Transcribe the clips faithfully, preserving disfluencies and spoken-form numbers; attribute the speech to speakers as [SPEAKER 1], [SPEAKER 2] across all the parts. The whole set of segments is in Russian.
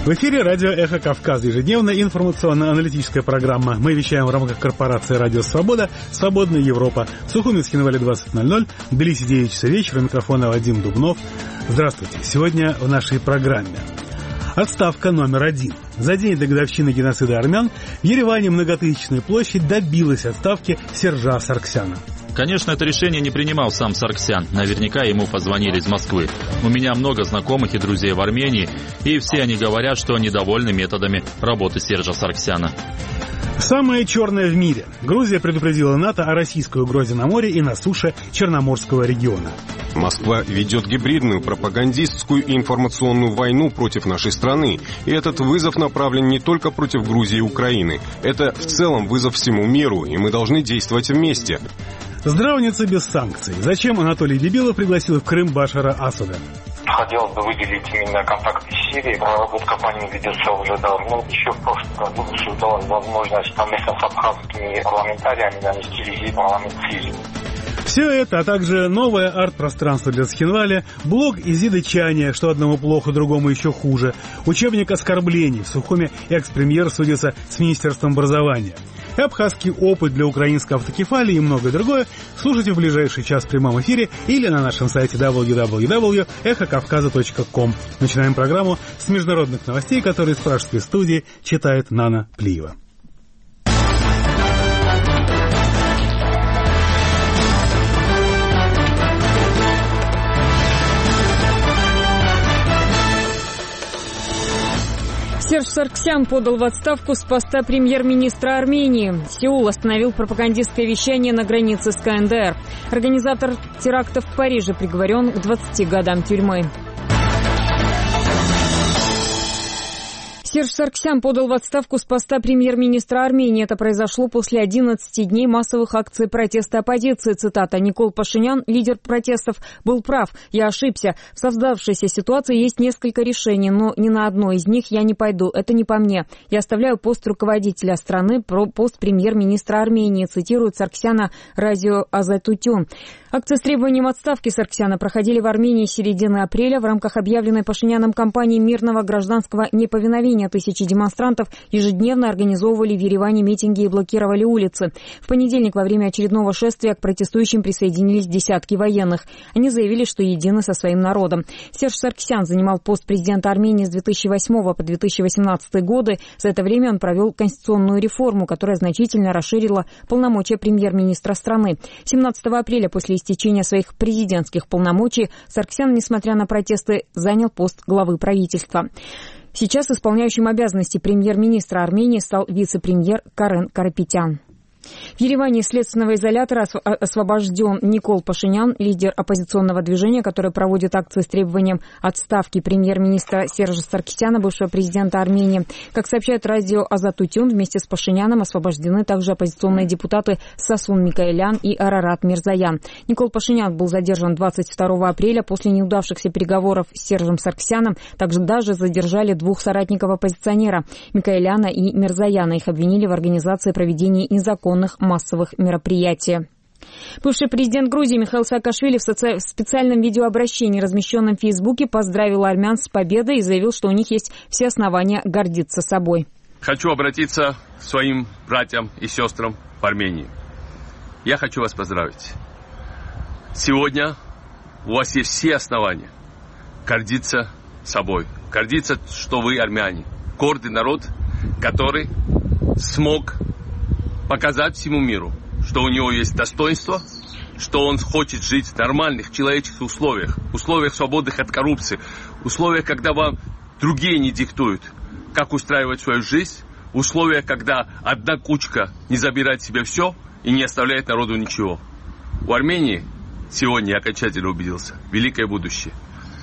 [SPEAKER 1] В эфире радио «Эхо Кавказа», ежедневная информационно-аналитическая программа. Мы вещаем в рамках корпорации «Радио Свобода», «Свободная Европа». В Сухуминске на Вале двадцать ноль ноль, в Тбилиси девять часов вечера. У микрофона Вадим Дубнов. Здравствуйте. Сегодня в нашей программе отставка номер один. За день до годовщины геноцида армян в Ереване многотысячная площадь добилась отставки Сержа Саргсяна.
[SPEAKER 2] Конечно, это решение не принимал сам Саргсян. Наверняка ему позвонили из Москвы. У меня много знакомых и друзей в Армении, и все они говорят, что недовольны методами работы Сержа Саргсяна.
[SPEAKER 1] Самое черное в мире. Грузия предупредила НАТО о российской угрозе на море и на суше Черноморского региона.
[SPEAKER 3] Москва ведет гибридную пропагандистскую и информационную войну против нашей страны. И этот вызов направлен не только против Грузии и Украины. Это в целом вызов всему миру, и мы должны действовать вместе.
[SPEAKER 1] Здравница без санкций. Зачем Анатолий Бибилов пригласил в Крым Башара Асада?
[SPEAKER 4] Хотелось бы выделить именно контакты с Сирией. Проработка по ним ведется уже давно. Еще в прошлом году создалась возможность совместно с абхазскими парламентариями нанести визит в парламент Сирии.
[SPEAKER 1] Все это, а также новое арт-пространство для Цхинваля, блог Изиды Чания, что одному плохо, другому еще хуже, учебник оскорблений, в Сухуме экс-премьер судится с Министерством образования, и абхазский опыт для украинской автокефалии и многое другое слушайте в ближайший час в прямом эфире или на нашем сайте дабл ю дабл ю дабл ю точка эхо кавказа точка ком. Начинаем программу с международных новостей, которые из пражской студии читает Нана Плиева.
[SPEAKER 5] Серж Саргсян подал в отставку с поста премьер-министра Армении. Сеул остановил пропагандистское вещание на границе с ка эн дэ эр. Организатор терактов в Париже приговорен к двадцати годам тюрьмы. Серж Саргсян подал в отставку с поста премьер-министра Армении. Это произошло после одиннадцати дней массовых акций протеста оппозиции. Цитата. «Никол Пашинян, лидер протестов, был прав. Я ошибся. В создавшейся ситуации есть несколько решений, но ни на одно из них я не пойду. Это не по мне. Я оставляю пост руководителя страны, пост премьер-министра Армении», цитирует Саргсяна радио Азатутюн. Акции с требованием отставки Саргсяна проходили в Армении с середины апреля в рамках объявленной Пашиняном кампании мирного гражданского неповиновения. Тысячи демонстрантов ежедневно организовывали в Ереване митинги и блокировали улицы. В понедельник во время очередного шествия к протестующим присоединились десятки военных. Они заявили, что едины со своим народом. Серж Саргсян занимал пост президента Армении с две тысячи восьмого по две тысячи восемнадцатый годы. За это время он провел конституционную реформу, которая значительно расширила полномочия премьер-министра страны. семнадцатого апреля после истечения своих президентских полномочий Саргсян, несмотря на протесты, занял пост главы правительства. Сейчас исполняющим обязанности премьер-министра Армении стал вице-премьер Карен Карапетян. В Ереване из следственного изолятора освобожден Никол Пашинян, лидер оппозиционного движения, который проводит акции с требованием отставки премьер-министра Сержа Саргсяна, бывшего президента Армении. Как сообщает радио Азатутюн, вместе с Пашиняном освобождены также оппозиционные депутаты Сасун Микаэлян и Арарат Мирзоян. Никол Пашинян был задержан двадцать второго апреля после неудавшихся переговоров с Сержем Саргсяном. Также даже задержали двух соратников оппозиционера Микаэляна и Мирзояна. Их обвинили в организации проведения незаконных массовых мероприятий. Бывший президент Грузии Михаил Саакашвили в, соци... в специальном видеообращении, размещенном в Фейсбуке, поздравил армян с победой и заявил, что у них есть все основания гордиться собой.
[SPEAKER 6] Хочу обратиться к своим братьям и сестрам в Армении. Я хочу вас поздравить. Сегодня у вас есть все основания гордиться собой. Гордиться, что вы армяне. Гордый народ, который смог показать всему миру, что у него есть достоинство, что он хочет жить в нормальных человеческих условиях, условиях свободных от коррупции, условиях, когда вам другие не диктуют, как устраивать свою жизнь, условиях, когда одна кучка не забирает себе все и не оставляет народу ничего. У Армении сегодня я окончательно убедился. Великое будущее.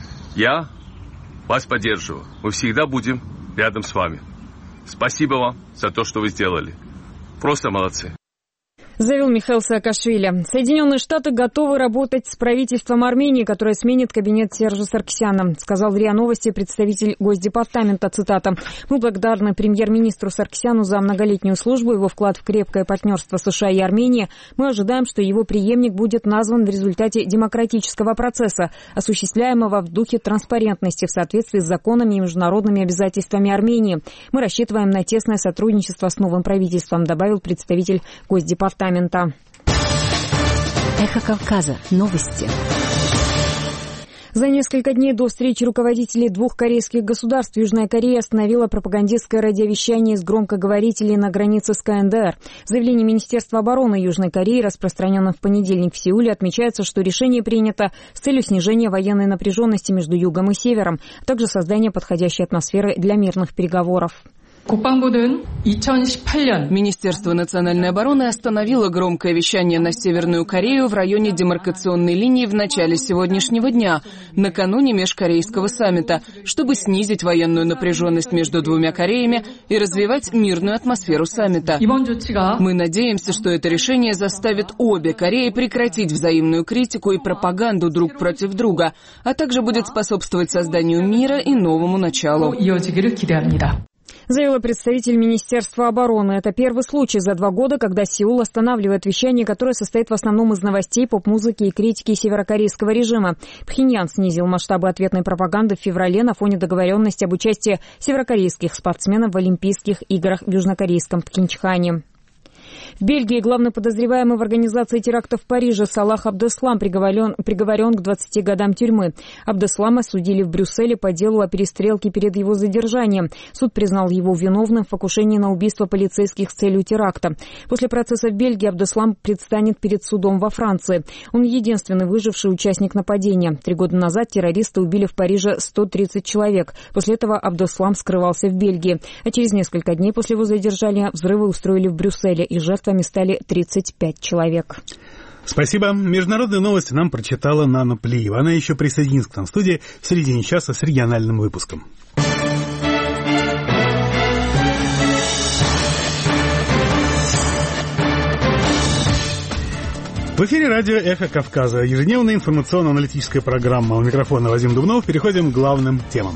[SPEAKER 6] Я вас поддерживаю. Мы всегда будем рядом с вами. Спасибо вам за то, что вы сделали. Просто молодцы.
[SPEAKER 5] Заявил Михаил Саакашвили. Соединенные Штаты готовы работать с правительством Армении, которое сменит кабинет Сержа Сарксяна, сказал в РИА Новости представитель Госдепартамента, цитата. Мы благодарны премьер-министру Сарксяну за многолетнюю службу, его вклад в крепкое партнерство США и Армении. Мы ожидаем, что его преемник будет назван в результате демократического процесса, осуществляемого в духе транспарентности в соответствии с законами и международными обязательствами Армении. Мы рассчитываем на тесное сотрудничество с новым правительством, добавил представитель Госдепартамента.
[SPEAKER 7] Эхо Кавказа. Новости.
[SPEAKER 5] За несколько дней до встречи руководителей двух корейских государств Южная Корея остановила пропагандистское радиовещание из громкоговорителей на границе с КНДР. В заявлении Министерства обороны Южной Кореи, распространенном в понедельник в Сеуле, отмечается, что решение принято с целью снижения военной напряженности между Югом и Севером, а также создания подходящей атмосферы для мирных переговоров.
[SPEAKER 8] Министерство национальной обороны остановило громкое вещание на Северную Корею в районе демаркационной линии в начале сегодняшнего дня, накануне межкорейского саммита, чтобы снизить военную напряженность между двумя Кореями и развивать мирную атмосферу саммита. Мы надеемся, что это решение заставит обе Кореи прекратить взаимную критику и пропаганду друг против друга, а также будет способствовать созданию мира и новому началу.
[SPEAKER 5] Заявила представитель Министерства обороны. Это первый случай за два года, когда Сеул останавливает вещание, которое состоит в основном из новостей, поп-музыки и критики северокорейского режима. Пхеньян снизил масштабы ответной пропаганды в феврале на фоне договоренности об участии северокорейских спортсменов в Олимпийских играх в южнокорейском Пхенчхане. В Бельгии главный подозреваемый в организации теракта в Париже Салах Абдеслам приговорен, приговорен к двадцати годам тюрьмы. Абдеслама судили в Брюсселе по делу о перестрелке перед его задержанием. Суд признал его виновным в покушении на убийство полицейских с целью теракта. После процесса в Бельгии Абдеслам предстанет перед судом во Франции. Он единственный выживший участник нападения. Три года назад террористы убили в Париже сто тридцать человек. После этого Абдеслам скрывался в Бельгии. А через несколько дней после его задержания взрывы устроили в Брюсселе, и жертвами стали тридцать пять человек.
[SPEAKER 1] Спасибо. Международные новости нам прочитала Нана Плиева. Она еще присоединится к нам в студии в середине часа с региональным выпуском. В эфире радио «Эхо Кавказа». Ежедневная информационно-аналитическая программа. У микрофона Вадим Дубнов. Переходим к главным темам.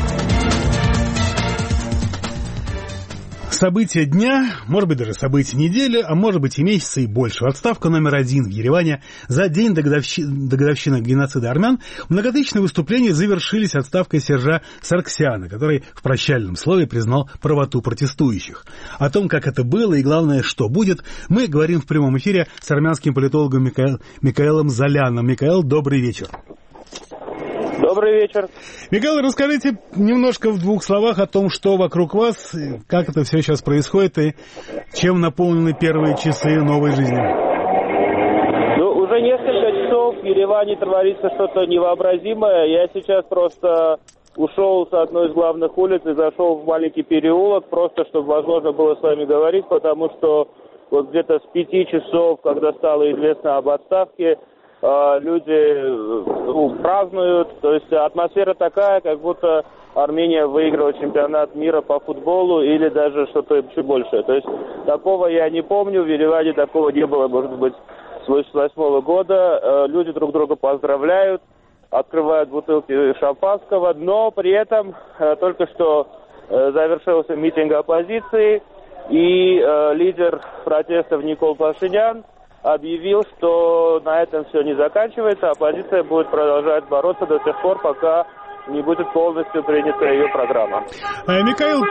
[SPEAKER 1] События дня, может быть, даже события недели, а может быть и месяца, и больше. Отставка номер один в Ереване. За день до годовщины, до годовщины геноцида армян многотысячные выступления завершились отставкой Сержа Сарксяна, который в прощальном слове признал правоту протестующих. О том, как это было и, главное, что будет, мы говорим в прямом эфире с армянским политологом Мика... Микаэлом Заляном. Микаэл, добрый вечер.
[SPEAKER 9] Добрый вечер.
[SPEAKER 1] Михаил, расскажите немножко в двух словах о том, что вокруг вас, как это все сейчас происходит и чем наполнены первые часы новой жизни.
[SPEAKER 9] Ну, уже несколько часов в Ереване творится что-то невообразимое. Я сейчас просто ушел с одной из главных улиц и зашел в маленький переулок, просто чтобы возможно было с вами говорить, потому что вот где-то с пяти часов, когда стало известно об отставке, люди ну, празднуют, то есть атмосфера такая, как будто Армения выиграла чемпионат мира по футболу или даже что-то еще большее. То есть такого я не помню, в Ереване такого не было, может быть, с восемьдесят восьмого года. Люди друг друга поздравляют, открывают бутылки шампанского, но при этом только что завершился митинг оппозиции, и лидер протестов Никол Пашинян объявил, что на этом все не заканчивается, оппозиция будет продолжать бороться до тех пор, пока не будет полностью принята ее программа.
[SPEAKER 1] А, Михаил,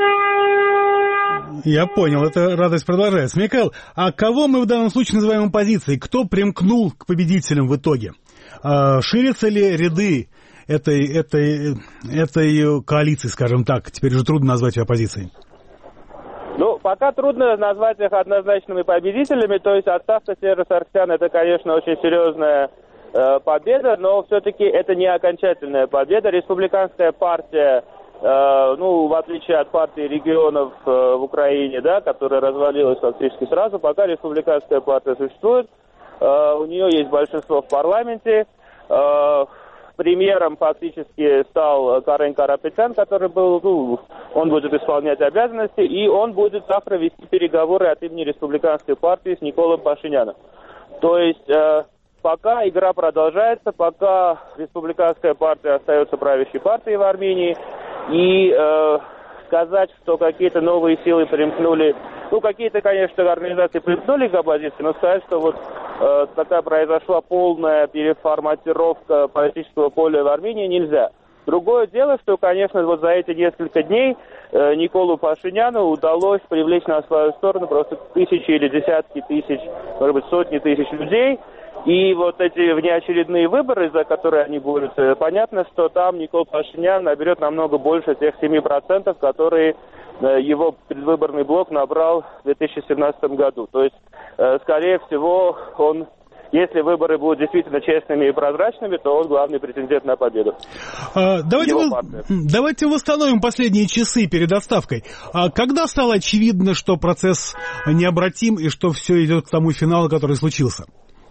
[SPEAKER 1] я понял, эта радость продолжается. Михаил, а кого мы в данном случае называем оппозицией? Кто примкнул к победителям в итоге? А, ширятся ли ряды этой, этой, этой коалиции, скажем так? Теперь уже трудно назвать ее оппозицией.
[SPEAKER 9] Ну, пока трудно назвать их однозначными победителями, то есть отставка Сержа Сарксяна — это, конечно, очень серьезная э, победа, но все-таки это не окончательная победа. Республиканская партия, э, ну, в отличие от партии регионов э, в Украине, да, которая развалилась фактически сразу, пока республиканская партия существует, э, у нее есть большинство в парламенте, э, премьером фактически стал Карен Карапетян, который был, ну, он будет исполнять обязанности, и он будет завтра вести переговоры от имени Республиканской партии с Николом Пашиняном. То есть э, пока игра продолжается, пока Республиканская партия остается правящей партией в Армении, и э, сказать, что какие-то новые силы примкнули, ну, какие-то, конечно, организации примкнули к оппозиции, но сказать, что вот э, такая произошла полная переформатировка политического поля в Армении, нельзя. Другое дело, что, конечно, вот за эти несколько дней э, Николу Пашиняну удалось привлечь на свою сторону просто тысячи или десятки тысяч, может быть, сотни тысяч людей. И вот эти внеочередные выборы, за которые они борются, понятно, что там Никол Пашинян наберет намного больше тех семи процентов, которые э, его предвыборный блок набрал в две тысячи семнадцатом году. То есть, э, скорее всего, он... Если выборы будут действительно честными и прозрачными, то он главный претендент на победу.
[SPEAKER 1] А, давайте, вы, давайте восстановим последние часы перед отставкой. А когда стало очевидно, что процесс необратим и что все идет к тому финалу, который случился?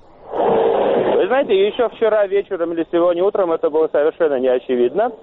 [SPEAKER 9] Вы знаете, еще вчера вечером или сегодня утром это было совершенно неочевидно.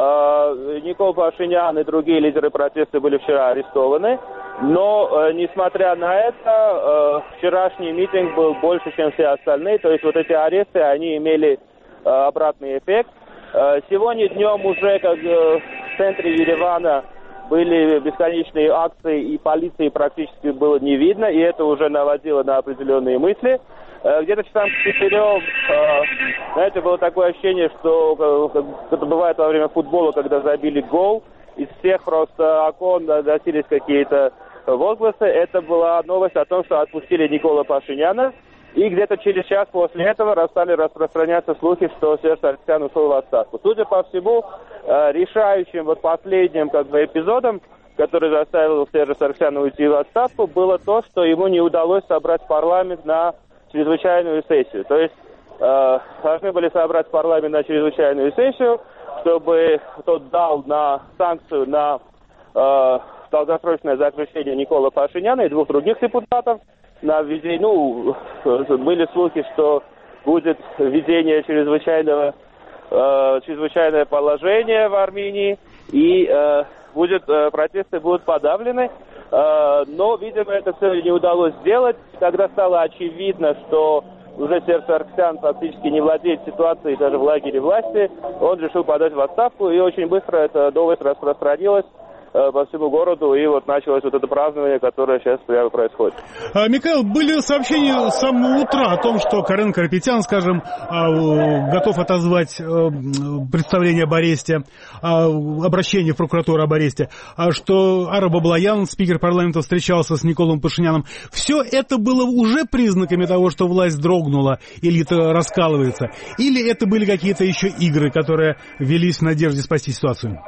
[SPEAKER 9] Никол Пашинян и другие лидеры протеста были вчера арестованы. Но, э, несмотря на это, э, вчерашний митинг был больше, чем все остальные. То есть вот эти аресты, они имели э, обратный эффект. Э, сегодня днем уже как э, в центре Еревана были бесконечные акции, и полиции практически было не видно, и это уже наводило на определенные мысли. Э, где-то часам к четырем, э, знаете, было такое ощущение, что э, это бывает во время футбола, когда забили гол, из всех просто окон доносились какие-то возгласы. Это была новость о том, что отпустили Никола Пашиняна. И где-то через час после этого стали распространяться слухи, что Серж Саргсян ушел в отставку. Судя по всему, решающим вот последним как бы эпизодом, который заставил Сержа Саргсяна уйти в отставку, было то, что ему не удалось собрать парламент на чрезвычайную сессию. То есть э, должны были собрать парламент на чрезвычайную сессию, чтобы тот дал на санкцию на э, долгосрочное заключение Никола Пашиняна и двух других депутатов на введение, ну, были слухи, что будет введение чрезвычайного, э, чрезвычайное положение в Армении, и э, будет, э, протесты будут подавлены, э, но, видимо, это все не удалось сделать. Когда стало очевидно, что уже Серж Саргсян фактически не владеет ситуацией даже в лагере власти, он решил подать в отставку, и очень быстро эта новость распространилась по всему городу, и вот началось вот это празднование, которое сейчас прямо происходит.
[SPEAKER 1] А, Михаил, были сообщения с самого утра о том, что Карен Карапетян, скажем, готов отозвать представление об аресте, обращение в прокуратуру об аресте, что Ара Баблоян, спикер парламента, встречался с Николом Пашиняном. Все это было уже признаками того, что власть дрогнула или это раскалывается? Или это были какие-то еще игры, которые велись в надежде спасти ситуацию?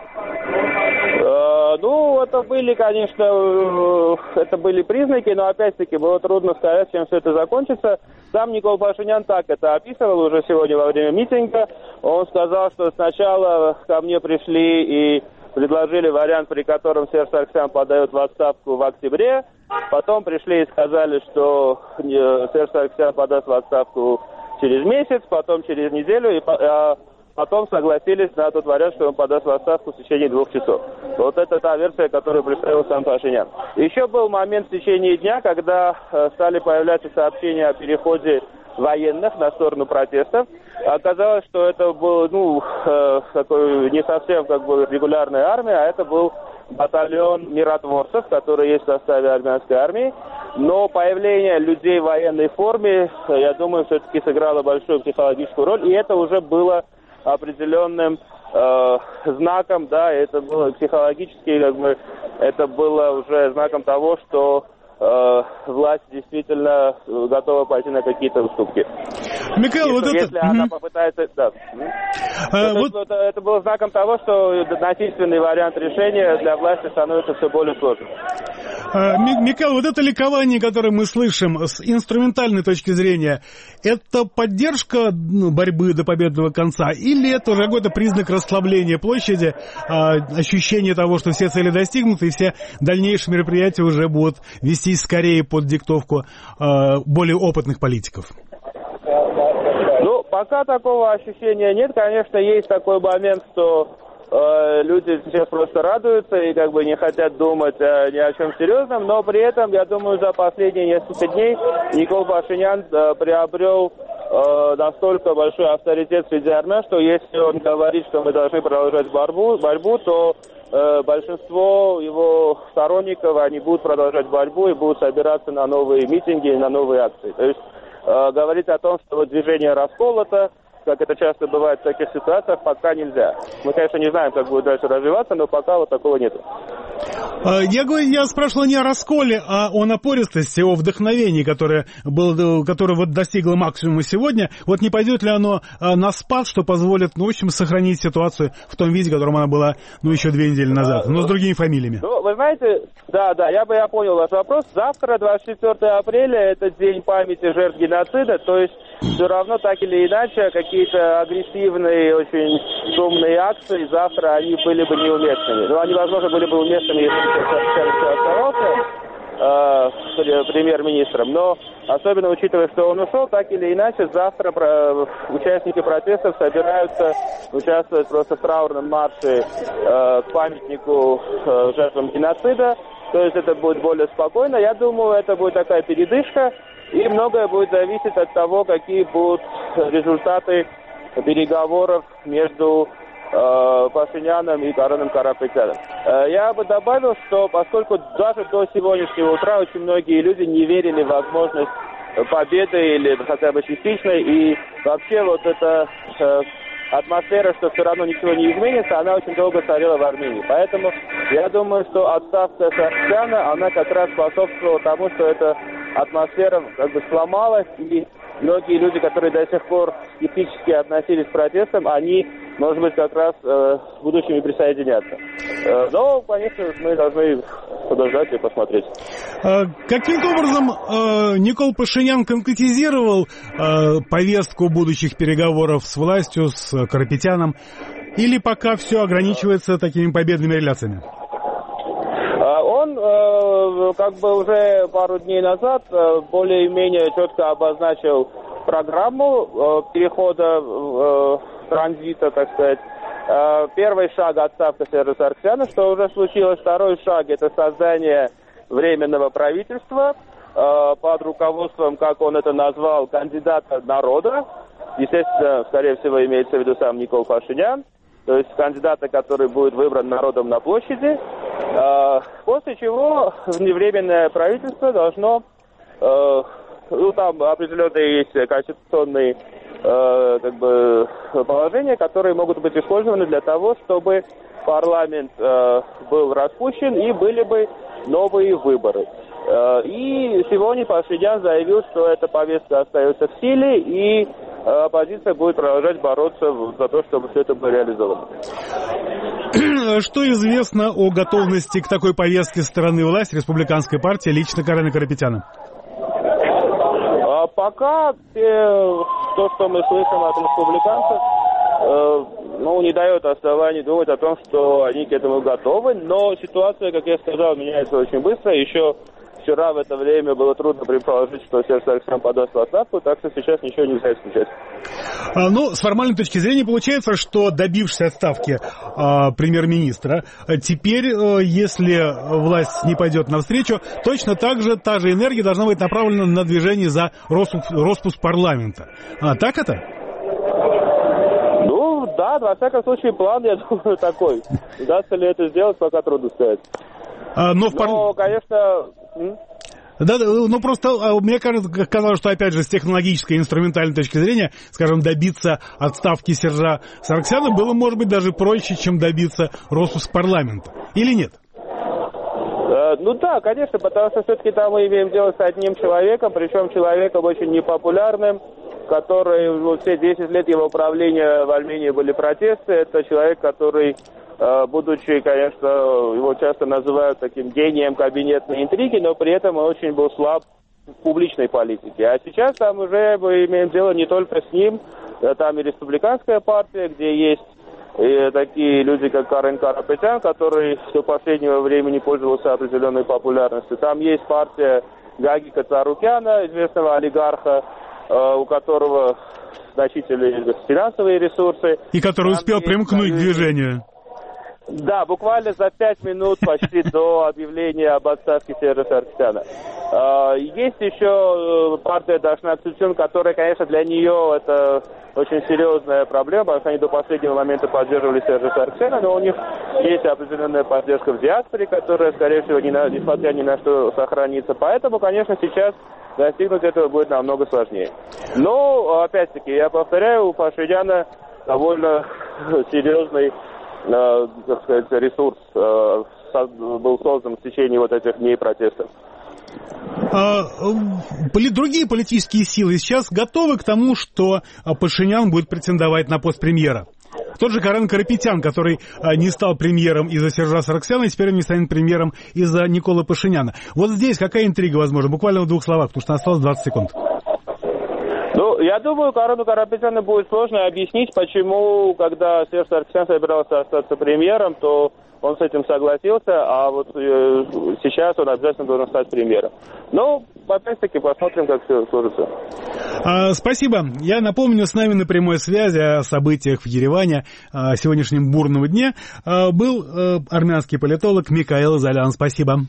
[SPEAKER 9] Ну, это были, конечно, это были признаки, но опять-таки было трудно сказать, чем все это закончится. Сам Никол Пашинян так это описывал уже сегодня во время митинга. Он сказал, что сначала ко мне пришли и предложили вариант, при котором Серж Саргсян подает в отставку в октябре. Потом пришли и сказали, что Серж Саргсян подаст в отставку через месяц, потом через неделю, и потом согласились на тот вариант, что он подаст в отставку в течение двух часов. Вот это та версия, которую представил сам Пашинян. Еще был момент в течение дня, когда э, стали появляться сообщения о переходе военных на сторону протестов. Оказалось, что это был, ну, э, такой не совсем как бы регулярная армия, а это был батальон миротворцев, который есть в составе армянской армии. Но появление людей в военной форме, я думаю, все-таки сыграло большую психологическую роль, и это уже было определенным э, знаком, да, это было психологически, как бы, это было уже знаком того, что э, власть действительно готова пойти на какие-то уступки.
[SPEAKER 1] Михаил, вот
[SPEAKER 9] если
[SPEAKER 1] это...
[SPEAKER 9] она попытается... Да. А, это, вот... это, это было знаком того, что насильственный вариант решения для власти становится все более сложным.
[SPEAKER 1] Михаил, вот это ликование, которое мы слышим с инструментальной точки зрения, это поддержка борьбы до победного конца или это уже какой-то признак расслабления площади, ощущение того, что все цели достигнуты и все дальнейшие мероприятия уже будут вестись скорее под диктовку более опытных политиков?
[SPEAKER 9] Ну, пока такого ощущения нет. Конечно, есть такой момент, что э, люди сейчас просто радуются и как бы не хотят думать э, ни о чем серьезном, но при этом, я думаю, за последние несколько дней Никол Пашинян э, приобрел э, настолько большой авторитет среди армян, что если он говорит, что мы должны продолжать борьбу, борьбу то э, большинство его сторонников, они будут продолжать борьбу и будут собираться на новые митинги, на новые акции. То есть э, говорить о том, что вот движение расколото, как это часто бывает в таких ситуациях, пока нельзя. Мы, конечно, не знаем, как будет дальше развиваться, но пока вот такого нет.
[SPEAKER 1] Я, я спрашивал не о расколе, а о напористости, о вдохновении, которое, было, которое вот достигло максимума сегодня. Вот не пойдет ли оно на спад, что позволит, ну, в общем, сохранить ситуацию в том виде, в котором она была, ну, еще две недели назад, но с другими фамилиями?
[SPEAKER 9] Ну, вы знаете, да, да, я бы я понял ваш вопрос. Завтра, двадцать четвёртое апреля, это день памяти жертв геноцида, то есть все равно, так или иначе, какие-то агрессивные, очень шумные акции завтра, они были бы неуместными. Ну, они, возможно, были бы уместными, если бы Сарксян оставался э, премьер-министром. Но, особенно учитывая, что он ушел, так или иначе, завтра э, участники протестов собираются участвовать просто в траурном марше э, к памятнику э, жертвам геноцида. То есть это будет более спокойно. Я думаю, это будет такая передышка. И многое будет зависеть от того, какие будут результаты переговоров между э, Пашиняном и Кареном Карапетяном. Э, я бы добавил, что поскольку даже до сегодняшнего утра очень многие люди не верили в возможность победы или хотя бы частичной, и вообще вот эта э, атмосфера, что все равно ничего не изменится, она очень долго царила в Армении. Поэтому я думаю, что отставка Сарксяна, она как раз способствовала тому, что эта атмосфера как бы сломалась, и многие люди, которые до сих пор скептически относились к протестам, они, может быть, как раз э, в будущем и присоединятся. Э, но, конечно, мы должны подождать и посмотреть.
[SPEAKER 1] А, каким-то образом э, Никол Пашинян конкретизировал э, повестку будущих переговоров с властью, с Карапетяном, или пока все ограничивается такими победными реляциями?
[SPEAKER 9] Он э, как бы уже пару дней назад э, более-менее четко обозначил программу э, перехода э, транзита, так сказать. Э, первый шаг — отставка Сержа Сарксяна, что уже случилось. Второй шаг — это создание временного правительства э, под руководством, как он это назвал, кандидата народа. Естественно, скорее всего, имеется в виду сам Никол Пашинян. То есть кандидата, который будет выбран народом на площади, после чего временное правительство должно, ну там определенные есть конституционные как бы положения, которые могут быть использованы для того, чтобы парламент был распущен и были бы новые выборы. И сегодня Пашинян заявил, что эта повестка остается в силе, и оппозиция будет продолжать бороться за то, чтобы все это было реализовано.
[SPEAKER 1] Что известно о готовности к такой повестке со стороны власти республиканской партии лично Карена Карапетяна?
[SPEAKER 9] А пока э, то, что мы слышим от республиканцев, э, ну, не дает оснований думать о том, что они к этому готовы. Но ситуация, как я сказал, меняется очень быстро. Еще вчера в это время было трудно предположить, что Серж Сарксян подаст в отставку, так что сейчас ничего нельзя исключать.
[SPEAKER 1] А, ну, с формальной точки зрения получается, что добившись отставки а, премьер-министра, теперь, а, если власть не пойдет навстречу, точно так же та же энергия должна быть направлена на движение за распуск, распуск парламента. А так это?
[SPEAKER 9] Ну, да, во всяком случае, план, я думаю, такой. Удастся ли это сделать, пока трудно сказать.
[SPEAKER 1] А, но, в пар...
[SPEAKER 9] но, конечно...
[SPEAKER 1] Да, ну просто мне кажется, казалось, что опять же с технологической и инструментальной точки зрения, скажем, добиться отставки Сержа Сарксяна было, может быть, даже проще, чем добиться распуска парламента. Или нет?
[SPEAKER 9] Ну да, конечно, потому что все-таки там мы имеем дело с одним человеком, причем человеком очень непопулярным, который, ну, все десять лет его правления в Армении были протесты. Это человек, который, будучи, конечно, его часто называют таким гением кабинетной интриги, но при этом он очень был слаб в публичной политике. А сейчас там уже мы имеем дело не только с ним, там и республиканская партия, где есть и такие люди, как Карен Карапетян, который до последнего времени пользовался определенной популярностью. Там есть партия Гагика Царукяна, известного олигарха, у которого значительные финансовые ресурсы.
[SPEAKER 1] И который успел примкнуть к движению.
[SPEAKER 9] Да, буквально за пять минут почти до объявления об отставке Сержа Сарксяна. Есть еще партия Дашнак Цучун, которая, конечно, для нее это очень серьезная проблема, потому что они до последнего момента поддерживали Сержа Сарксяна, но у них есть определенная поддержка в диаспоре, которая, скорее всего, ни на, несмотря ни на что сохранится. Поэтому, конечно, сейчас достигнуть этого будет намного сложнее. Но, опять-таки, я повторяю, у Пашиняна довольно серьезный Uh, как сказать, ресурс uh, был создан в течение вот этих дней протестов.
[SPEAKER 1] А, другие политические силы сейчас готовы к тому, что Пашинян будет претендовать на пост премьера. Тот же Карен Карапетян, который не стал премьером из-за Сержа Сарксяна, и теперь не станет премьером из-за Николы Пашиняна. Вот здесь какая интрига возможна? Буквально в двух словах, потому что осталось двадцать секунд.
[SPEAKER 9] Ну, я думаю, Карену Карапетяну будет сложно объяснить, почему, когда Серж Сарксян собирался остаться премьером, то он с этим согласился, а вот э, сейчас он обязательно должен стать премьером. Ну, опять-таки, посмотрим, как все сложится.
[SPEAKER 1] А, спасибо. Я напомню, с нами на прямой связи о событиях в Ереване о сегодняшнем бурного дне был э, армянский политолог Микаэл Залян. Спасибо.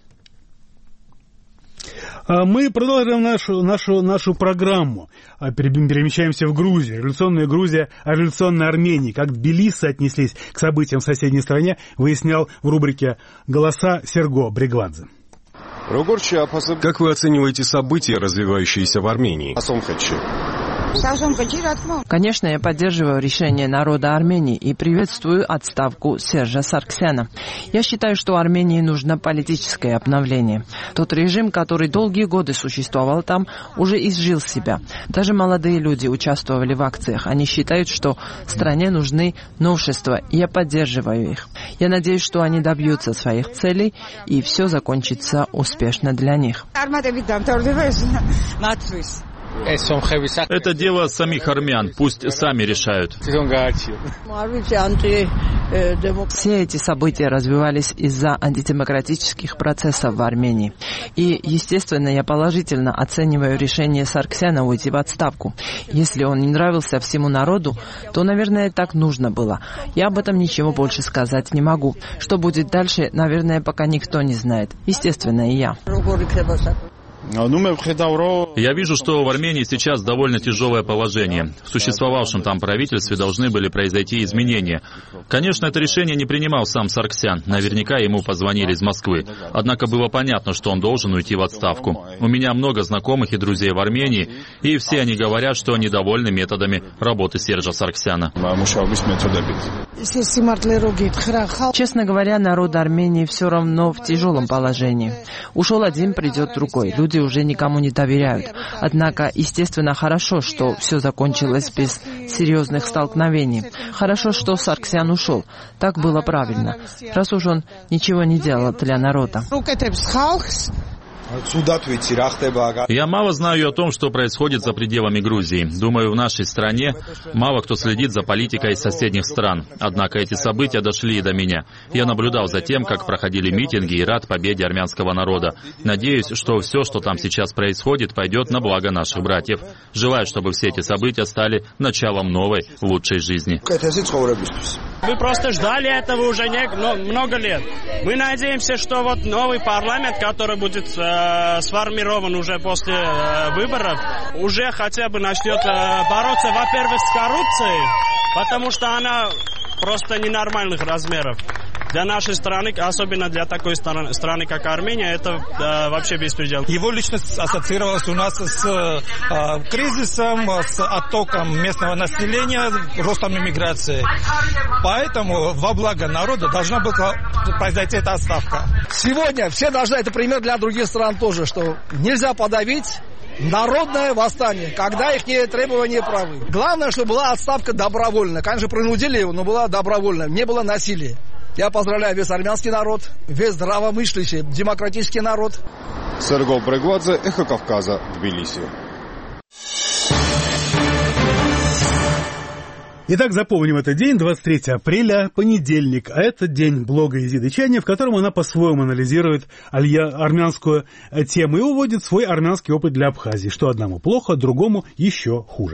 [SPEAKER 1] Мы продолжаем нашу, нашу, нашу программу. Перемещаемся в Грузию. Революционная Грузия, революционная Армения. Как тбилисцы отнеслись к событиям в соседней стране, выяснял в рубрике «Голоса» Серго Бригвадзе.
[SPEAKER 3] Как вы оцениваете события, развивающиеся в Армении?
[SPEAKER 10] Конечно, я поддерживаю решение народа Армении и приветствую отставку Сержа Сарксяна. Я считаю, что Армении нужно политическое обновление. Тот режим, который долгие годы существовал там, уже изжил себя. Даже молодые люди участвовали в акциях. Они считают, что стране нужны новшества, и я поддерживаю их. Я надеюсь, что они добьются своих целей, и все закончится успешно для них.
[SPEAKER 2] Это дело самих армян, пусть сами решают.
[SPEAKER 10] Все эти события развивались из-за антидемократических процессов в Армении. И, естественно, я положительно оцениваю решение Сарксяна уйти в отставку. Если он не нравился всему народу, то, наверное, так нужно было. Я об этом ничего больше сказать не могу. Что будет дальше, наверное, пока никто не знает. Естественно, и я.
[SPEAKER 2] Я вижу, что в Армении сейчас довольно тяжелое положение. В существовавшем там правительстве должны были произойти изменения. Конечно, это решение не принимал сам Сарксян. Наверняка ему позвонили из Москвы. Однако было понятно, что он должен уйти в отставку. У меня много знакомых и друзей в Армении, и все они говорят, что недовольны методами работы Сержа Сарксяна.
[SPEAKER 10] Честно говоря, народ Армении все равно в тяжелом положении. Ушел один, придет другой. Люди уже никому не доверяют. Однако, естественно, хорошо, что все закончилось без серьезных столкновений. Хорошо, что Сарксян ушел. Так было правильно. Раз уж он ничего не делал для народа.
[SPEAKER 2] Я мало знаю о том, что происходит за пределами Грузии. Думаю, в нашей стране мало кто следит за политикой соседних стран. Однако эти события дошли и до меня. Я наблюдал за тем, как проходили митинги, и рад победе армянского народа. Надеюсь, что все, что там сейчас происходит, пойдет на благо наших братьев. Желаю, чтобы все эти события стали началом новой, лучшей жизни.
[SPEAKER 11] Мы просто ждали этого уже не, ну, много лет. Мы надеемся, что вот новый парламент, который будет э, сформирован уже после э, выборов, уже хотя бы начнет э, бороться, во-первых, с коррупцией, потому что она просто ненормальных размеров. Для нашей страны, особенно для такой страны, страны как Армения, это э, вообще беспредел.
[SPEAKER 12] Его личность ассоциировалась у нас с э, кризисом, с оттоком местного населения, ростом иммиграции. Поэтому во благо народа должна была произойти эта отставка.
[SPEAKER 13] Сегодня все должны, это пример для других стран тоже, что нельзя подавить народное восстание, когда их требования правы. Главное, чтобы была отставка добровольная. Конечно, принудили его, но была добровольная, не было насилия. Я поздравляю весь армянский народ, весь здравомыслящий демократический народ.
[SPEAKER 3] Серго Бригвадзе, Эхо Кавказа, Тбилиси.
[SPEAKER 1] Итак, запомним этот день, двадцать третьего апреля, понедельник. А это день блога Изиды Чания, в котором она по-своему анализирует армянскую тему и уводит свой армянский опыт для Абхазии. Что одному плохо, другому еще хуже.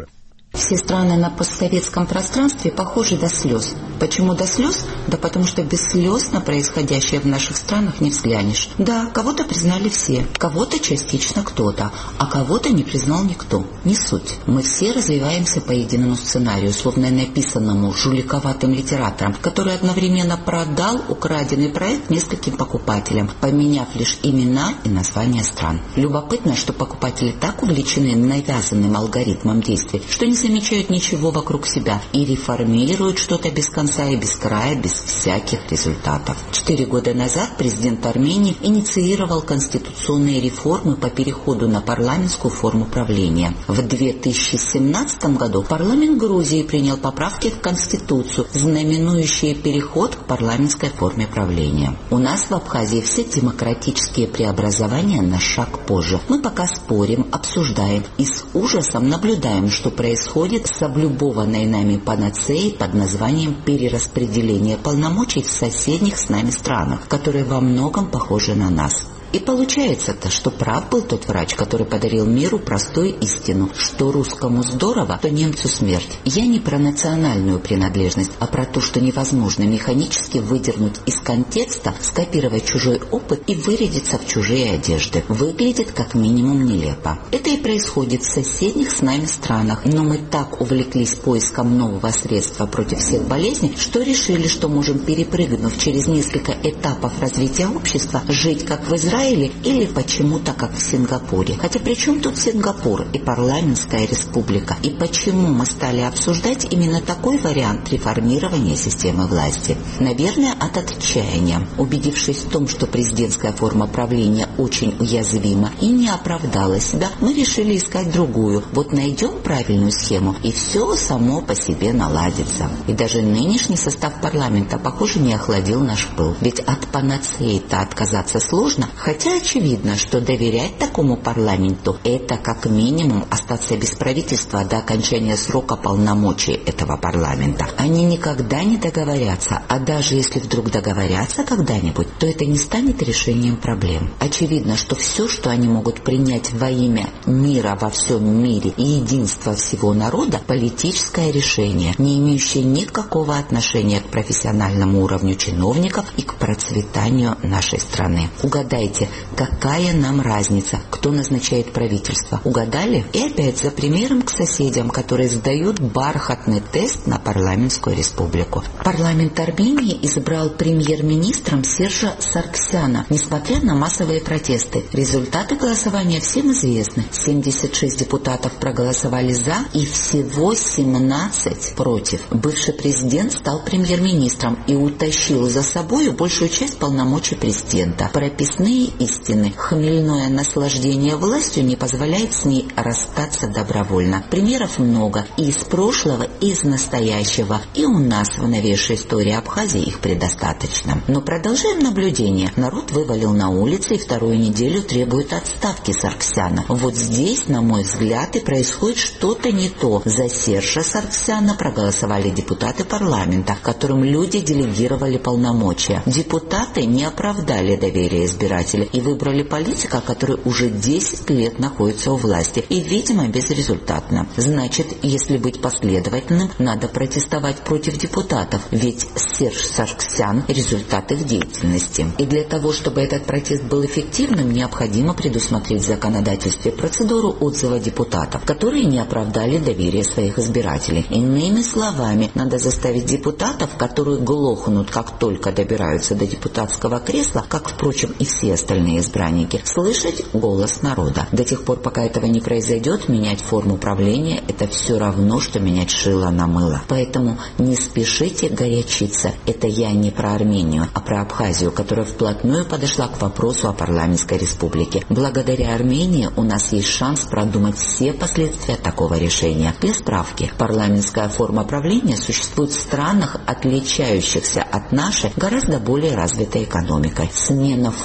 [SPEAKER 14] Все страны на постсоветском пространстве похожи до слез. Почему до слез? Да потому что без слез на происходящее в наших странах не взглянешь. Да, кого-то признали все, кого-то частично кто-то, а кого-то не признал никто. Не суть. Мы все развиваемся по единому сценарию, словно написанному жуликоватым литератором, который одновременно продал украденный проект нескольким покупателям, поменяв лишь имена и названия стран. Любопытно, что покупатели так увлечены навязанным алгоритмом действий, что не замечают ничего вокруг себя и реформируют что-то без конца и без края, без всяких результатов. Четыре года назад президент Армении инициировал конституционные реформы по переходу на парламентскую форму правления. В две тысячи семнадцатом году парламент Грузии принял поправки в Конституцию, знаменующие переход к парламентской форме правления. У нас в Абхазии все демократические преобразования на шаг позже. Мы пока спорим, обсуждаем и с ужасом наблюдаем, что происходит с облюбованной нами панацеей под названием перераспределение полномочий в соседних с нами странах, которые во многом похожи на нас. И получается-то, что прав был тот врач, который подарил миру простую истину, что русскому здорово, то немцу смерть. Я не про национальную принадлежность, а про то, что невозможно механически выдернуть из контекста, скопировать чужой опыт и вырядиться в чужие одежды. Выглядит как минимум нелепо. Это и происходит в соседних с нами странах, но мы так увлеклись поиском нового средства против всех болезней, что решили, что можем, перепрыгнув через несколько этапов развития общества, жить как в Израиле, или почему-то как в Сингапуре. Хотя при чем тут Сингапур и парламентская республика? И почему мы стали обсуждать именно такой вариант реформирования системы власти? Наверное, от отчаяния. Убедившись в том, что президентская форма правления очень уязвима и не оправдала себя, мы решили искать другую. Вот найдем правильную схему, и все само по себе наладится. И даже нынешний состав парламента, похоже, не охладил наш пыл. Ведь от панацеи-то отказаться сложно. Хотя очевидно, что доверять такому парламенту – это как минимум остаться без правительства до окончания срока полномочий этого парламента. Они никогда не договорятся, а даже если вдруг договорятся когда-нибудь, то это не станет решением проблем. Очевидно, что все, что они могут принять во имя мира во всем мире и единства всего народа – политическое решение, не имеющее никакого отношения к профессиональному уровню чиновников и к процветанию нашей страны. Угадайте, какая нам разница, кто назначает правительство? Угадали? И опять за примером к соседям, которые сдают бархатный тест на парламентскую республику. Парламент Армении избрал премьер-министром Сержа Сарксяна, несмотря на массовые протесты. Результаты голосования всем известны. семьдесят шесть депутатов проголосовали за и всего семнадцать против. Бывший президент стал премьер-министром и утащил за собой большую часть полномочий президента. Прописные истины. Хмельное наслаждение властью не позволяет с ней расстаться добровольно. Примеров много и из прошлого, и из настоящего. И у нас в новейшей истории Абхазии их предостаточно. Но продолжаем наблюдение. Народ вывалил на улицы и вторую неделю требует отставки Сарксяна. Вот здесь, на мой взгляд, и происходит что-то не то. За Сержа Сарксяна проголосовали депутаты парламента, которым люди делегировали полномочия. Депутаты не оправдали доверие избирателей и выбрали политика, который уже десять лет находится у власти и, видимо, безрезультатно. Значит, если быть последовательным, надо протестовать против депутатов, ведь Серж Сарксян – результат их деятельности. И для того, чтобы этот протест был эффективным, необходимо предусмотреть в законодательстве процедуру отзыва депутатов, которые не оправдали доверие своих избирателей. Иными словами, надо заставить депутатов, которые глохнут, как только добираются до депутатского кресла, как, впрочем, и все остальные избранники, слышать голос народа. До тех пор, пока этого не произойдет, менять форму правления – это все равно, что менять шило на мыло. Поэтому не спешите горячиться. Это я не про Армению, а про Абхазию, которая вплотную подошла к вопросу о парламентской республике. Благодаря Армении у нас есть шанс продумать все последствия такого решения. Для справки, парламентская форма правления существует в странах, отличающихся от нашей гораздо более развитой экономикой. Смена формы правления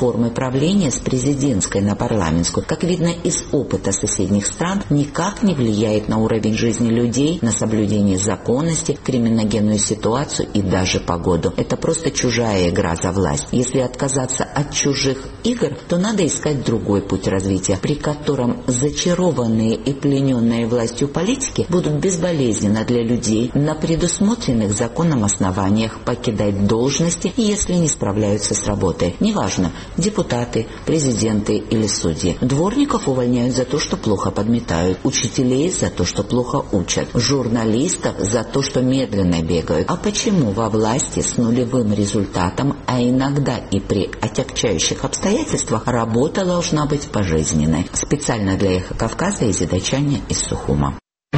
[SPEAKER 14] перенаправление с президентской на парламентскую, как видно из опыта соседних стран, никак не влияет на уровень жизни людей, на соблюдение законности, криминогенную ситуацию и даже погоду. Это просто чужая игра за власть. Если отказаться от чужих игр, то надо искать другой путь развития, при котором зачарованные и плененные властью политики будут безболезненно для людей на предусмотренных законом основаниях покидать должности, если не справляются с работой. Неважно, депутаты, президенты или судьи. Дворников увольняют за то, что плохо подметают, учителей за то, что плохо учат, журналистов за то, что медленно бегают. А почему во власти с нулевым результатом, а иногда и при отягчающих обстоятельствах, работа должна быть пожизненной? Специально для «Эхо Кавказа» Изида Чаня из Сухума.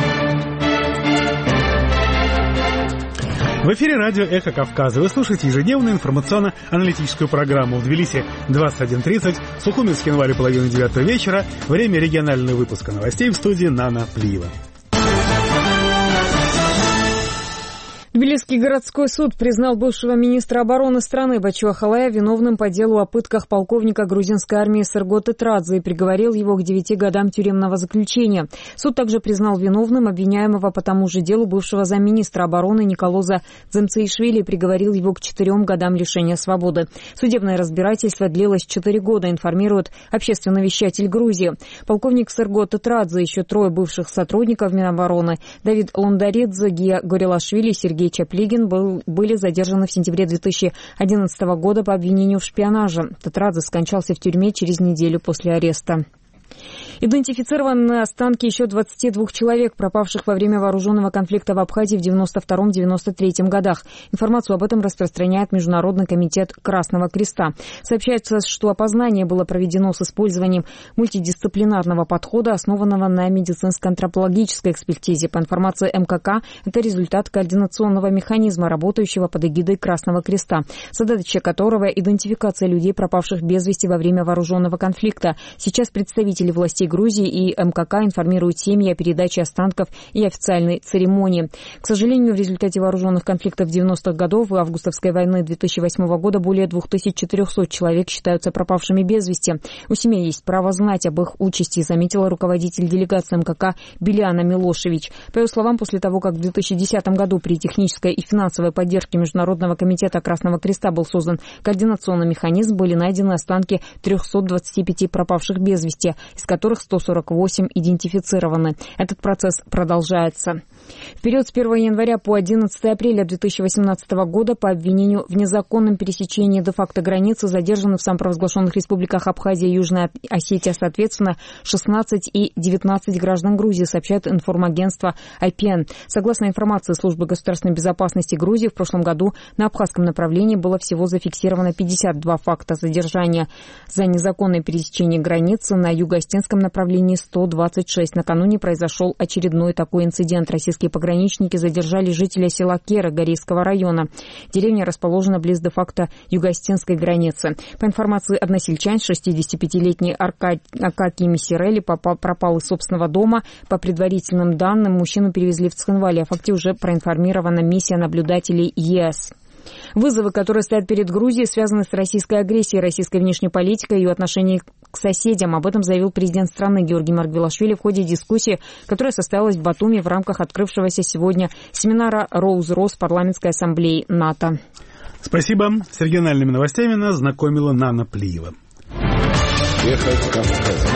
[SPEAKER 1] В эфире радио «Эхо Кавказа». Вы слушаете ежедневную информационно-аналитическую программу. В Тбилиси двадцать один тридцать, в Сухуме с января половины девятого вечера. Время регионального выпуска новостей в студии Нана Плиева.
[SPEAKER 5] Тбилисский городской суд признал бывшего министра обороны страны Бачу Ахалая виновным по делу о пытках полковника грузинской армии Сырго Тетрадзе и приговорил его к девяти годам тюремного заключения. Суд также признал виновным обвиняемого по тому же делу бывшего замминистра обороны Николоза Дземцеишвили и приговорил его к четырем годам лишения свободы. Судебное разбирательство длилось четыре года, информирует общественный вещатель Грузии. Полковник Сырго Тетрадзе и еще трое бывших сотрудников Минобороны Давид Лондаридзе, Гия Горелашвили и Сергей Чаплигин был, были задержаны в сентябре две тысячи одиннадцатого года по обвинению в шпионаже. Тетрадзе скончался в тюрьме через неделю после ареста. Идентифицированы останки еще двадцати двух человек, пропавших во время вооруженного конфликта в Абхазии в девяносто втором — девяносто третьем годах. Информацию об этом распространяет Международный комитет Красного Креста. Сообщается, что опознание было проведено с использованием мультидисциплинарного подхода, основанного на медицинско-антропологической экспертизе. По информации эм ка ка, это результат координационного механизма, работающего под эгидой Красного Креста, задача которого — идентификация людей, пропавших без вести во время вооруженного конфликта. Сейчас представители властей Грузии и эм ка ка информируют семьи о передаче останков и официальной церемонии. К сожалению, в результате вооруженных конфликтов девяностых годов и августовской войны две тысячи восьмого года более две тысячи четыреста человек считаются пропавшими без вести. У семей есть право знать об их участи, заметила руководитель делегации эм ка ка Билиана Милошевич. По ее словам, после того, как в две тысячи десятом году при технической и финансовой поддержке Международного комитета Красного Креста был создан координационный механизм, были найдены останки трехсот двадцати пяти пропавших без вести, из которых сто сорок восемь идентифицированы. Этот процесс продолжается. В период с первого января по одиннадцатое апреля две тысячи восемнадцатого года по обвинению в незаконном пересечении де-факто границы задержаны в самопровозглашенных республиках Абхазия и Южная Осетия, соответственно, шестнадцать и девятнадцать граждан Грузии, сообщает информагентство ай пи эн. Согласно информации Службы государственной безопасности Грузии, в прошлом году на абхазском направлении было всего зафиксировано пятьдесят два факта задержания за незаконное пересечение границы, на юго-осетинском направлении сто двадцать шесть. Накануне произошел очередной такой инцидент. Российские пограничники задержали жителя села Кера Горейского района. Деревня расположена близ де-факто юго-осетинской границы. По информации односельчан, шестидесятипятилетний Акакий Мисирели пропал из собственного дома. По предварительным данным, мужчину перевезли в Цхинвали. О факте уже проинформирована миссия наблюдателей ЕС. Вызовы, которые стоят перед Грузией, связаны с российской агрессией, российской внешней политикой и ее отношением к соседям. Об этом заявил президент страны Георгий Маргвелашвили в ходе дискуссии, которая состоялась в Батуми в рамках открывшегося сегодня семинара Роуз-Рос парламентской ассамблеи НАТО.
[SPEAKER 1] Спасибо. С региональными новостями нас знакомила Нана Плиева.
[SPEAKER 15] Эхо Кавказа.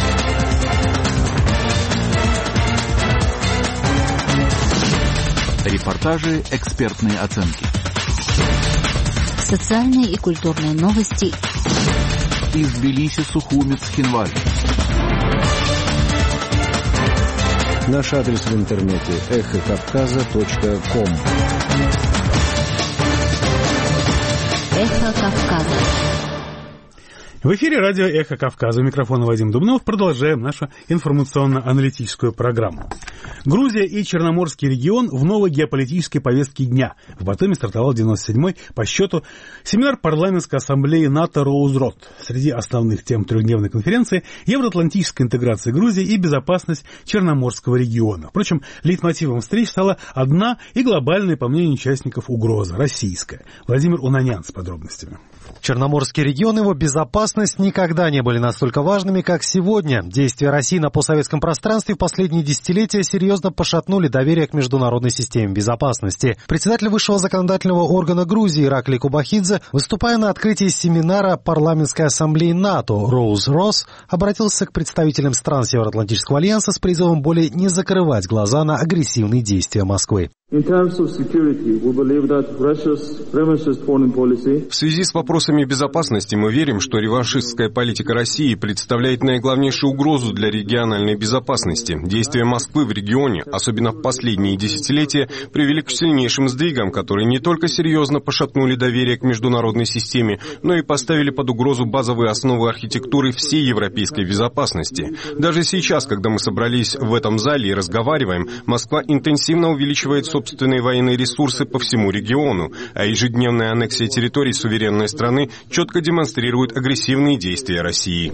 [SPEAKER 15] Репортажи, экспертные оценки.
[SPEAKER 7] Социальные и культурные новости.
[SPEAKER 15] Из Тбилиси, Сухуми, Цхинвали. Наш адрес в интернете эхо кавказа точка ком.
[SPEAKER 7] Эхо Кавказа.
[SPEAKER 1] В эфире радио «Эхо Кавказа». У микрофона Вадим Дубнов. Продолжаем нашу информационно-аналитическую программу. Грузия и Черноморский регион в новой геополитической повестке дня. В Батуми стартовал девяносто седьмой по счету семинар парламентской ассамблеи НАТО «Роуз-Рос». Среди основных тем трехдневной конференции – евроатлантическая интеграция Грузии и безопасность Черноморского региона. Впрочем, лейтмотивом встреч стала одна и глобальная, по мнению участников, угроза – российская. Владимир Унанян с подробностями.
[SPEAKER 16] Черноморский регион, его безопасность безопасность никогда не были настолько важными, как сегодня. Действия России на постсоветском пространстве в последние десятилетия серьезно пошатнули доверие к международной системе безопасности. Председатель высшего законодательного органа Грузии Ираклий Кубахидзе, выступая на открытии семинара парламентской ассамблеи НАТО «Роуз Росс», обратился к представителям стран Североатлантического альянса с призывом более не закрывать глаза на агрессивные действия Москвы.
[SPEAKER 3] В связи с вопросами безопасности мы верим, что реваншистская политика России представляет наиглавнейшую угрозу для региональной безопасности. Действия Москвы в регионе, особенно в последние десятилетия, привели к сильнейшим сдвигам, которые не только серьезно пошатнули доверие к международной системе, но и поставили под угрозу базовые основы архитектуры всей европейской безопасности. Даже сейчас, когда мы собрались в этом зале и разговариваем, Москва интенсивно увеличивает собственные военные ресурсы по всему региону, а ежедневная аннексия территорий суверенной страны четко демонстрирует агрессивные действия России.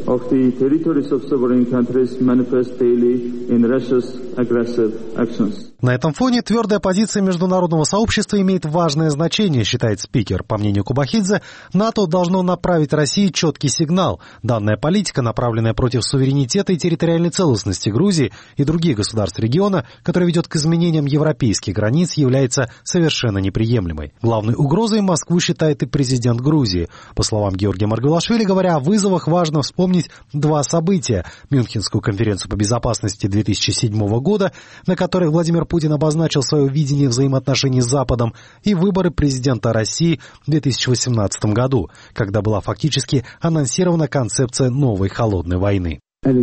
[SPEAKER 16] На этом фоне твердая позиция международного сообщества имеет важное значение, считает спикер. По мнению Кубахидзе, НАТО должно направить России четкий сигнал. Данная политика, направленная против суверенитета и территориальной целостности Грузии и других государств региона, которая ведет к изменениям европейских границ, является совершенно неприемлемой. Главной угрозой Москву считает и президент Грузии. По словам Георгия Маргвелашвили, говоря о вызовах, важно вспомнить два события. Мюнхенскую конференцию по безопасности две тысячи седьмого года, на которой Владимир Путин обозначил свое видение взаимоотношений с Западом, и выборы президента России в две тысячи восемнадцатом году, когда была фактически анонсирована концепция новой холодной войны.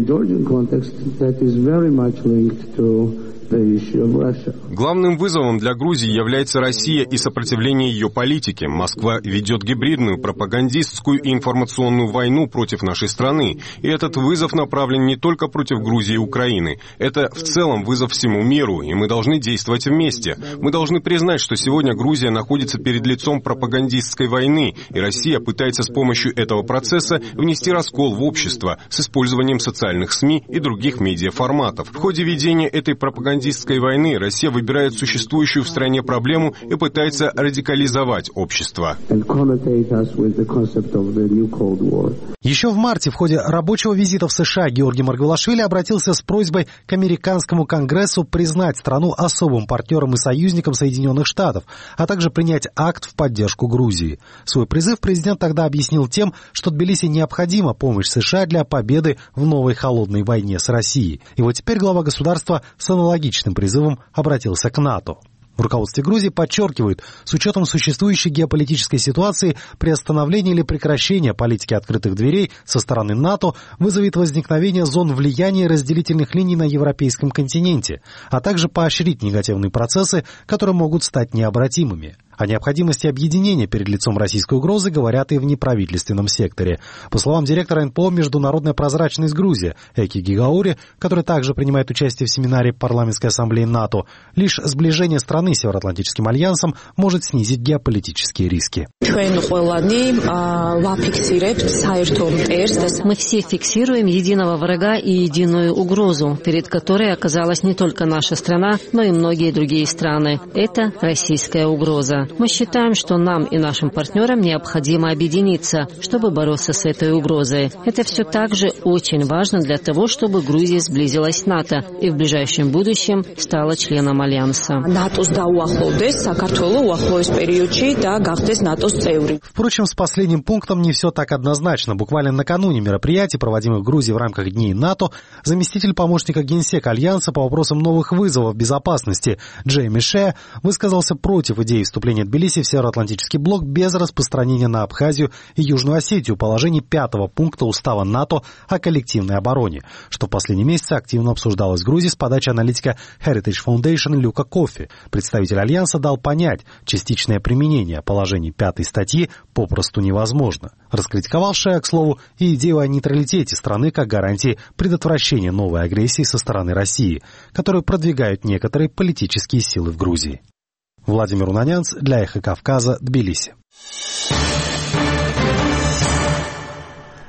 [SPEAKER 3] Главным вызовом для Грузии является Россия и сопротивление ее политике. Москва ведет гибридную, пропагандистскую и информационную войну против нашей страны. И этот вызов направлен не только против Грузии и Украины. Это в целом вызов всему миру, и мы должны действовать вместе. Мы должны признать, что сегодня Грузия находится перед лицом пропагандистской войны, и Россия пытается с помощью этого процесса внести раскол в общество с использованием социальных СМИ и других медиаформатов. В ходе ведения этой пропагандистской войны Россия выбирает существующую в стране проблему и пытается радикализовать общество.
[SPEAKER 16] Еще в марте в ходе рабочего визита в США Георгий Маргвелашвили обратился с просьбой к американскому Конгрессу признать страну особым партнером и союзником Соединенных Штатов, а также принять акт в поддержку Грузии. Свой призыв президент тогда объяснил тем, что Тбилиси необходима помощь США для победы в новой холодной войне с Россией. И вот теперь глава государства с аналогичным призывом обратился к НАТО. В руководстве Грузии подчеркивают, с учетом существующей геополитической ситуации, приостановление или прекращение политики открытых дверей со стороны НАТО вызовет возникновение зон влияния и разделительных линий на европейском континенте, а также поощрить негативные процессы, которые могут стать необратимыми. О необходимости объединения перед лицом российской угрозы говорят и в неправительственном секторе. По словам директора эн пэ о «Международная прозрачность Грузии» Эки Гигаури, который также принимает участие в семинаре парламентской ассамблеи НАТО, лишь сближение страны с Североатлантическим альянсом может снизить геополитические риски.
[SPEAKER 17] Мы все фиксируем единого врага и единую угрозу, перед которой оказалась не только наша страна, но и многие другие страны. Это российская угроза. Мы считаем, что нам и нашим партнерам необходимо объединиться, чтобы бороться с этой угрозой. Это все также очень важно для того, чтобы Грузия сблизилась с НАТО и в ближайшем будущем стала членом Альянса.
[SPEAKER 16] Впрочем, с последним пунктом не все так однозначно. Буквально накануне мероприятий, проводимых в Грузии в рамках Дней НАТО, заместитель помощника генсека Альянса по вопросам новых вызовов безопасности Джейми Шея высказался против идеи вступления Тбилиси в Североатлантический блок без распространения на Абхазию и Южную Осетию положений пятого пункта Устава НАТО о коллективной обороне, что в последние месяцы активно обсуждалось в Грузии с подачи аналитика Heritage Foundation Люка Коффи. Представитель Альянса дал понять, частичное применение положений пятой статьи попросту невозможно. Раскритиковал Шея, к слову, и идею о нейтралитете страны как гарантии предотвращения новой агрессии со стороны России, которую продвигают некоторые политические силы в Грузии. Владимир Унанянц для Эхо Кавказа, Тбилиси.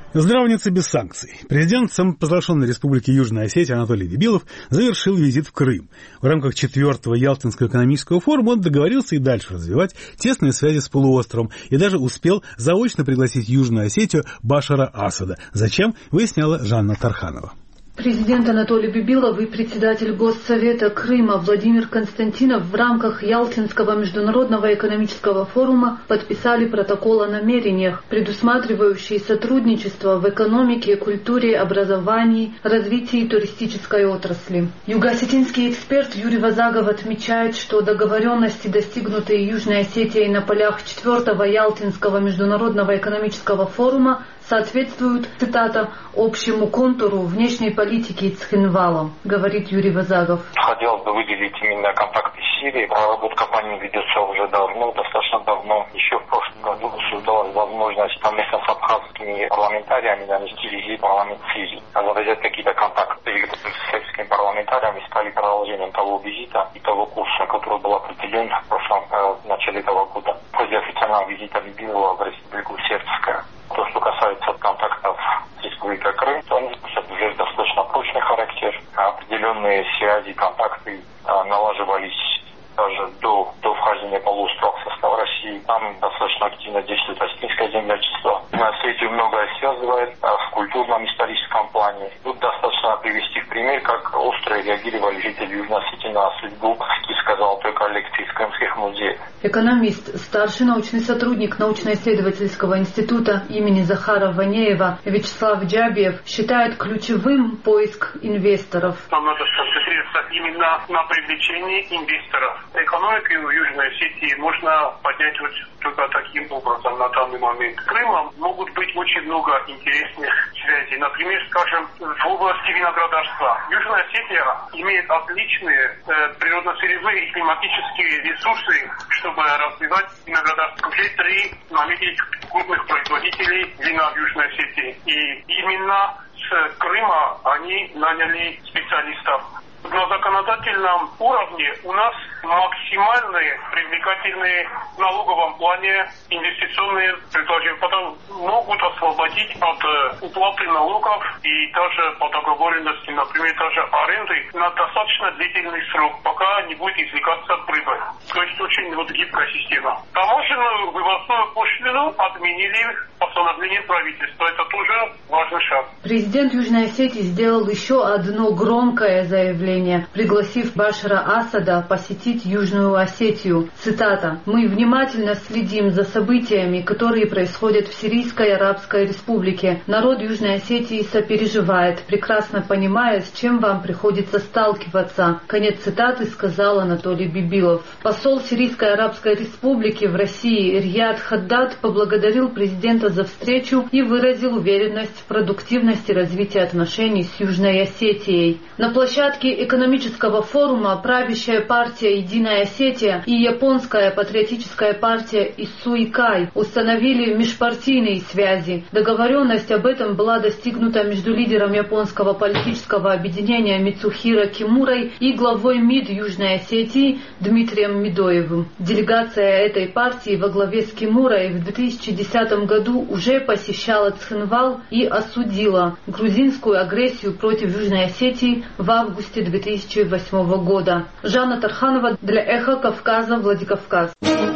[SPEAKER 1] Здравница без санкций. Президент самопровозглашенной Республики Южная Осетия Анатолий Бибилов завершил визит в Крым. В рамках четвертого Ялтинского экономического форума он договорился и дальше развивать тесные связи с полуостровом и даже успел заочно пригласить Южную Осетию Башара Асада. Зачем, выясняла Жанна Тарханова.
[SPEAKER 18] Президент Анатолий Бибилов и председатель Госсовета Крыма Владимир Константинов в рамках Ялтинского международного экономического форума подписали протокол о намерениях, предусматривающий сотрудничество в экономике, культуре, образовании, развитии туристической отрасли. Юго-осетинский эксперт Юрий Вазагов отмечает, что договоренности, достигнутые Южной Осетией на полях четвертого Ялтинского международного экономического форума, соответствуют, цитата, общему контуру внешней политики Цхинвала, говорит Юрий Вазагов.
[SPEAKER 4] Хотелось бы выделить именно контакты с Сирией. Проработка по ним ведется уже давно, достаточно давно. Еще в прошлом году создалась возможность совместно с абхазскими парламентариями нанести визит в парламент Сирии. А завязать какие-то контакты с сербскими парламентариями стали продолжением того визита и того курса, который был определен в прошлом в начале этого года. В ходе официального визита Бибилова в Республику Сербская. То, что касается контактов с Республикой Крым, то они носят уже достаточно прочный характер. Определенные связи, контакты а, налаживались даже до, до вхождения полуострова в состав России. Там достаточно активно действует осетинское землячество. На свете многое связывает а, в культурном историческом плане. Тут достаточно привести в пример, как остро реагировали жители Южной Осетии на судьбу, как сказал той коллекции из крымских музеев.
[SPEAKER 18] Экономист, старший научный сотрудник научно-исследовательского института имени Захара Ванеева Вячеслав Джабиев считает ключевым поиск инвесторов.
[SPEAKER 19] Нам надо сконцентрироваться именно на привлечении инвесторов. Экономику в Южной Осетии можно поднять вот только таким образом на данный момент. Крымом могут быть очень много интересных связей. Например, скажем, в области виноградарства. Южная Осетия имеет отличные э, природно-сырьевые и климатические ресурсы, чтобы развивать виноградарство. Уже три наметить крупных производителей вина в Южной Осетии. И именно с Крыма они наняли специалистов. На законодательном уровне у нас максимальные привлекательные в налоговом плане инвестиционные предложения, потом могут освободить от э, уплаты налогов и даже по договоренности, например, даже аренды на достаточно длительный срок, пока не будет извлекаться прибыль. То есть очень вот гибкая система. Таможенную вывозную пошлину отменили постановлением правительства. Это тоже важный шаг.
[SPEAKER 18] Президент Южной Осетии сделал еще одно громкое заявление, пригласив Башара Асада посетить Южную Осетию. Цитата. «Мы внимательно следим за событиями, которые происходят в Сирийской Арабской Республике. Народ Южной Осетии сопереживает, прекрасно понимая, с чем вам приходится сталкиваться». Конец цитаты сказал Анатолий Бибилов. Посол Сирийской Арабской Республики в России Рияд Хаддад поблагодарил президента за встречу и выразил уверенность в продуктивности развития отношений с Южной Осетией. На площадке экономического форума правящая партия «Единая Осетия» и японская патриотическая партия «Иссуикай» установили межпартийные связи. Договоренность об этом была достигнута между лидером японского политического объединения Мицухиро Кимурой и главой МИД Южной Осетии Дмитрием Медоевым. Делегация этой партии во главе с Кимурой в две тысячи десятом году уже посещала Цхинвал и осудила грузинскую агрессию против Южной Осетии в августе две тысячи восьмого года. Жанна Тарханова для «Эхо Кавказа», Владикавказ.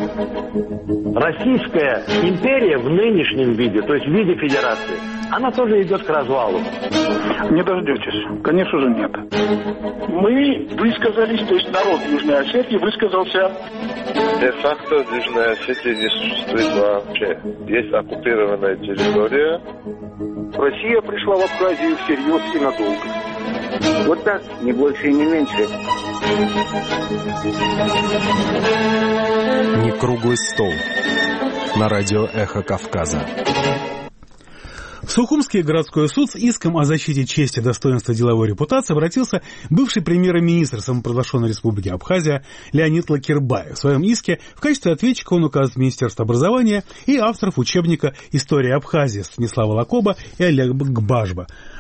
[SPEAKER 20] Российская империя в нынешнем виде, то есть в виде федерации, она тоже идет к развалу.
[SPEAKER 21] Не дождетесь. Конечно же нет. Мы высказались, то есть народ Южной Осетии высказался.
[SPEAKER 22] Де-факто Южная Осетия не существует вообще. Есть оккупированная территория.
[SPEAKER 21] Россия пришла в Абхазию всерьез и надолго. Вот так, не больше и не меньше.
[SPEAKER 23] Не круглый стол. На радио «Эхо Кавказа».
[SPEAKER 1] В Сухумский городской суд с иском о защите чести, достоинства, деловой репутации обратился бывший премьер-министр самопровозглашенной республики Абхазия Леонид Лакербаев. В своем иске в качестве ответчика он указывает Министерство образования и авторов учебника «История Абхазии» Станислава Лакоба и Олега Гбажба.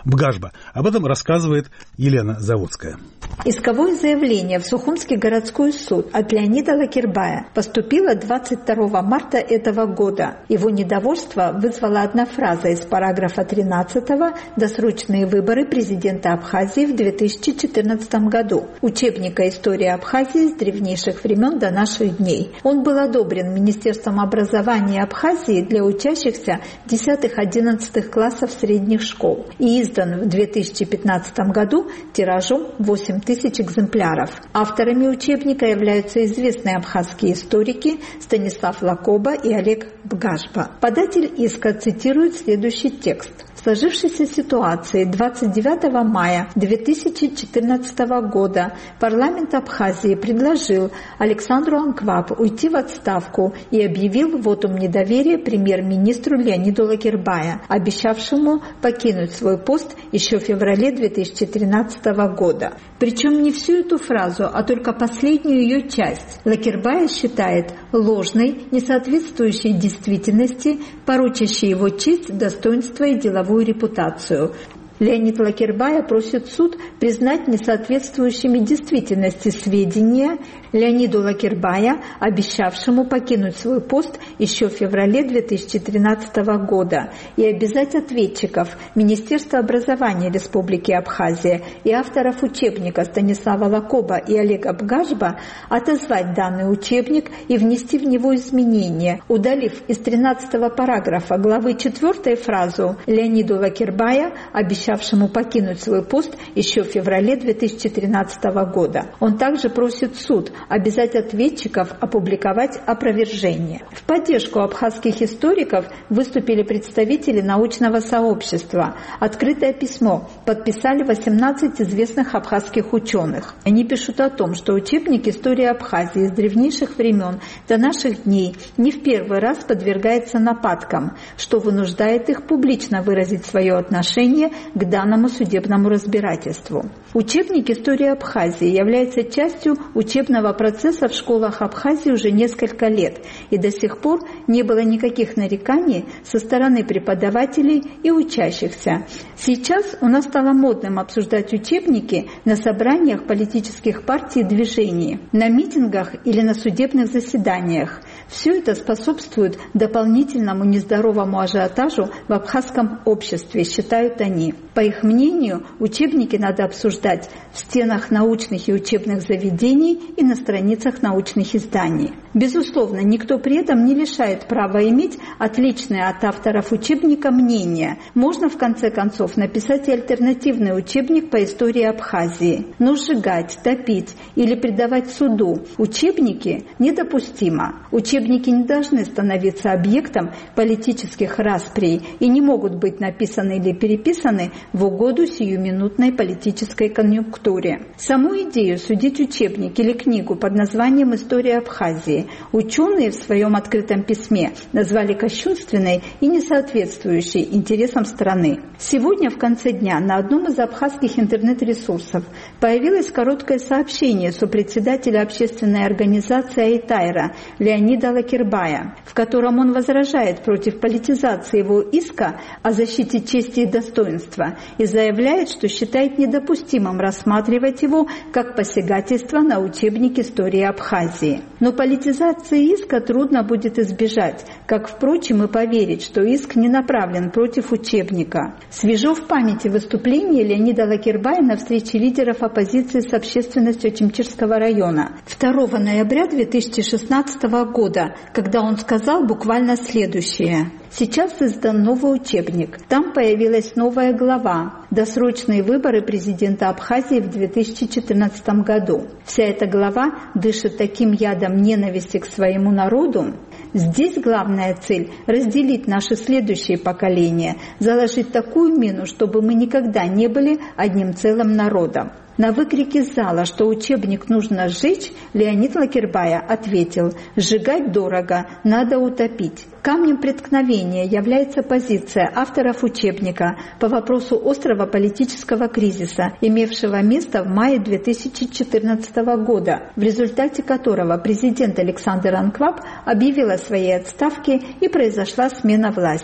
[SPEAKER 1] Бгажба. Об этом рассказывает Елена Заводская.
[SPEAKER 6] Исковое заявление в Сухумский городской суд от Леонида Лакербая поступило двадцать второго марта этого года. Его недовольство вызвала одна фраза из параграфа тринадцатого «Досрочные выборы президента Абхазии в две тысячи четырнадцатом году» учебника «История Абхазии с древнейших времен до наших дней». Он был одобрен Министерством образования Абхазии для учащихся десятых-одиннадцатых классов средних школ и издан в две тысячи пятнадцатом году тиражом восемь тысяч экземпляров. Авторами учебника являются известные абхазские историки Станислав Лакоба и Олег Бгажба. Податель иска цитирует следующий текст. В сложившейся ситуации двадцать девятого мая две тысячи четырнадцатого года парламент Абхазии предложил Александру Анкваб уйти в отставку и объявил вотум недоверия премьер-министру Леониду Лакербая, обещавшему покинуть свой пост еще в феврале две тысячи тринадцатого года. Причем не всю эту фразу, а только последнюю ее часть Лакербая считает ложной, несоответствующей действительности, порочащей его честь, достоинство и деловую репутацию. Леонид Лакербая просит суд признать несоответствующими действительности сведения Леониду Лакербая, обещавшему покинуть свой пост еще в феврале две тысячи тринадцатого года, и обязать ответчиков Министерства образования Республики Абхазия и авторов учебника Станислава Лакоба и Олега Бгажба отозвать данный учебник и внести в него изменения, удалив из тринадцатого параграфа главы четвёртой фразу Леониду Лакербая, обещавшему покинуть свой пост еще в феврале две тысячи тринадцатого года. Он также просит суд обязать ответчиков опубликовать опровержение. В поддержку абхазских историков выступили представители научного сообщества. Открытое письмо подписали восемнадцать известных абхазских ученых. Они пишут о том, что учебник «История Абхазии с древнейших времен до наших дней» не в первый раз подвергается нападкам, что вынуждает их публично выразить свое отношение к данному судебному разбирательству. Учебник «История Абхазии» является частью учебного процесса в школах Абхазии уже несколько лет, и до сих пор не было никаких нареканий со стороны преподавателей и учащихся. Сейчас у нас стало модным обсуждать учебники на собраниях политических партий и движений, на митингах или на судебных заседаниях. Все это способствует дополнительному нездоровому ажиотажу в абхазском обществе, считают они. По их мнению, учебники надо обсуждать в стенах научных и учебных заведений и на страницах научных изданий. Безусловно, никто при этом не лишает права иметь отличное от авторов учебника мнение. Можно, в конце концов, написать и альтернативный учебник по истории Абхазии. Но сжигать, топить или предавать суду учебники недопустимо. Учебники не должны становиться объектом политических расприй и не могут быть написаны или переписаны в угоду сиюминутной политической конъюнктуре. Саму идею судить учебник или книгу под названием «История Абхазии» ученые в своем открытом письме назвали кощунственной и несоответствующей интересам страны. Сегодня в конце дня на одном из абхазских интернет-ресурсов появилось короткое сообщение сопредседателя общественной организации «Айтайра» Леонида Лакербая, в котором он возражает против политизации его иска о защите чести и достоинства и заявляет, что считает недопустимым рассматривать его как посягательство на учебник истории Абхазии. Но политизации иска трудно будет избежать, как, впрочем, и поверить, что иск не направлен против учебника. Свежо в памяти выступление Леонида Лакербая на встрече лидеров оппозиции с общественностью Очимчирского района второго ноября две тысячи шестнадцатого года, когда он сказал буквально следующее. Сейчас издан новый учебник. Там появилась новая глава «Досрочные выборы президента Абхазии в две тысячи четырнадцатом году». Вся эта глава дышит таким ядом ненависти к своему народу. Здесь главная цель – разделить наши следующие поколения, заложить такую мину, чтобы мы никогда не были одним целым народом. На выкрики зала, что учебник нужно сжечь, Леонид Лакербая ответил: «Сжигать дорого, надо утопить». Камнем преткновения является позиция авторов учебника по вопросу острого политического кризиса, имевшего место в мае две тысячи четырнадцатого года, в результате которого президент Александр Анкваб объявил о своей отставке и произошла смена власти.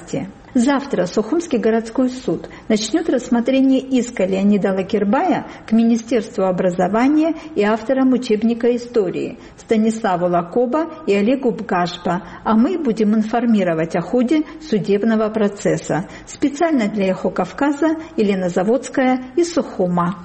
[SPEAKER 6] Завтра Сухумский городской суд начнет рассмотрение иска Леонида Лакербая к Министерству образования и авторам учебника истории Станиславу Лакоба и Олегу Бгашба, а мы будем информировать о ходе судебного процесса. Специально для «Эхо Кавказа» Елена Заводская из Сухума.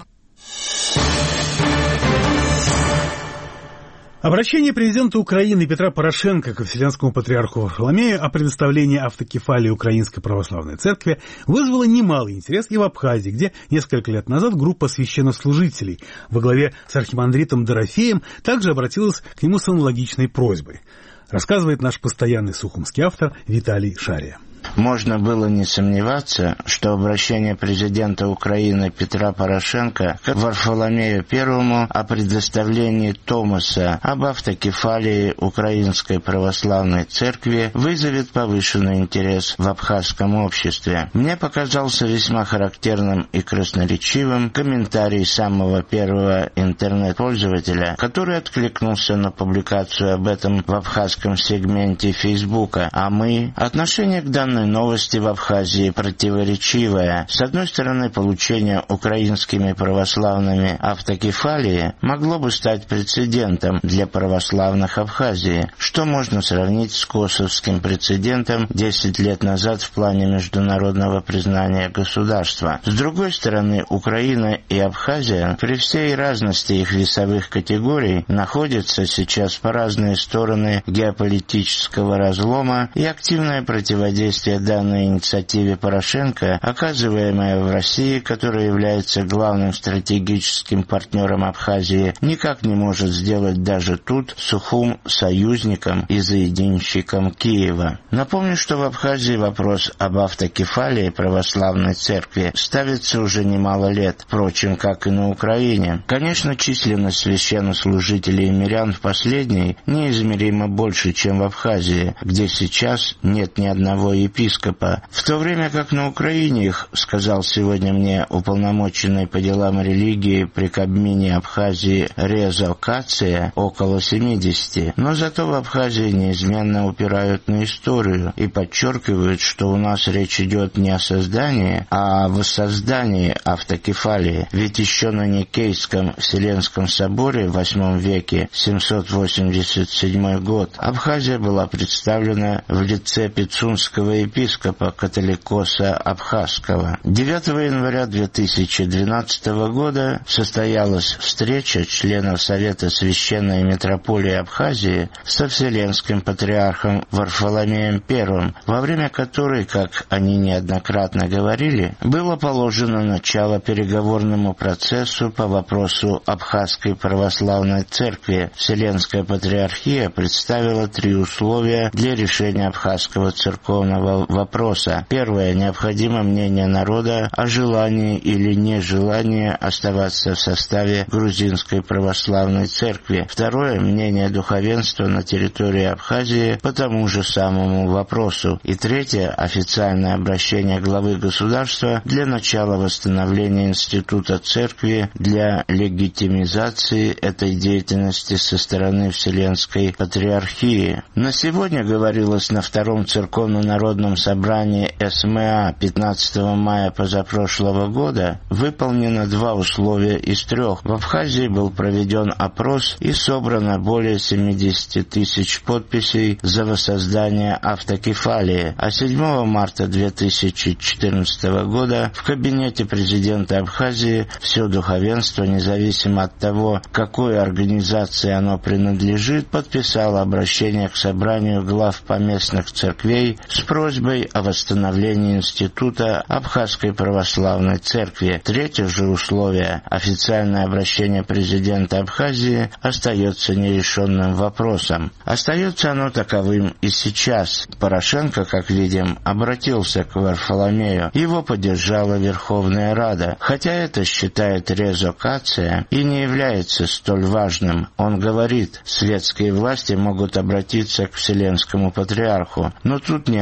[SPEAKER 1] Обращение президента Украины Петра Порошенко к Вселенскому патриарху Варфоломею о предоставлении автокефалии Украинской Православной Церкви вызвало немалый интерес и в Абхазии, где несколько лет назад группа священнослужителей во главе с архимандритом Дорофеем также обратилась к нему с аналогичной просьбой. Рассказывает наш постоянный сухумский автор Виталий Шария.
[SPEAKER 8] Можно было не сомневаться, что обращение президента Украины Петра Порошенко к Варфоломею Первому о предоставлении Томаса об автокефалии Украинской Православной Церкви вызовет повышенный интерес в абхазском обществе. Мне показался весьма характерным и красноречивым комментарий самого первого интернет-пользователя, который откликнулся на публикацию об этом в абхазском сегменте Фейсбука. А мы, отношение к данной новости в Абхазии противоречивая. С одной стороны, получение украинскими православными автокефалии могло бы стать прецедентом для православных Абхазии, что можно сравнить с косовским прецедентом десять лет назад в плане международного признания государства. С другой стороны, Украина и Абхазия, при всей разности их весовых категорий, находятся сейчас по разные стороны геополитического разлома, и активное противодействие данной инициативе Порошенко, оказываемая в России, которая является главным стратегическим партнером Абхазии, никак не может сделать даже тут Сухум союзником и заединщиком Киева. Напомню, что в Абхазии вопрос об автокефалии православной церкви ставится уже немало лет, впрочем, как и на Украине. Конечно, численность священнослужителей и мирян в последней неизмеримо больше, чем в Абхазии, где сейчас нет ни одного епископа. В то время как на Украине их, сказал сегодня мне уполномоченный по делам религии при Кабмине Абхазии Резо Кация, около семидесяти, но зато в Абхазии неизменно упирают на историю и подчеркивают, что у нас речь идет не о создании, а о воссоздании автокефалии. Ведь еще на Никейском Вселенском соборе в восьмом веке, семьсот восемьдесят седьмой год, Абхазия была представлена в лице пицунского епископа католикоса Абхазского. девятого января две тысячи двенадцатого года состоялась встреча членов Совета Священной Митрополии Абхазии со Вселенским патриархом Варфоломеем Первым, во время которой, как они неоднократно говорили, было положено начало переговорному процессу по вопросу Абхазской Православной Церкви. Вселенская Патриархия представила три условия для решения абхазского церковного вопроса. Первое. Необходимо мнение народа о желании или нежелании оставаться в составе Грузинской Православной Церкви. Второе. Мнение духовенства на территории Абхазии по тому же самому вопросу. И третье. Официальное обращение главы государства для начала восстановления института церкви для легитимизации этой деятельности со стороны Вселенской Патриархии. На сегодня говорилось на втором церковно-народном собрании СМА пятнадцатого мая позапрошлого года выполнено два условия из трех. В Абхазии был проведен опрос и собрано более семидесяти тысяч подписей за воссоздание автокефалии, а седьмого марта две тысячи четырнадцатого года в кабинете президента Абхазии все духовенство, независимо от того, какой организации оно принадлежит, подписало обращение к собранию глав поместных церквей с просьбой о восстановлении института Абхазской Православной Церкви. Третье же условие – официальное обращение президента Абхазии остается нерешенным вопросом. Остается оно таковым и сейчас. Порошенко, как видим, обратился к Варфоломею. Его поддержала Верховная Рада. Хотя это, считает Резо Кация, и не является столь важным. Он говорит, светские власти могут обратиться к Вселенскому Патриарху, но тут необходимо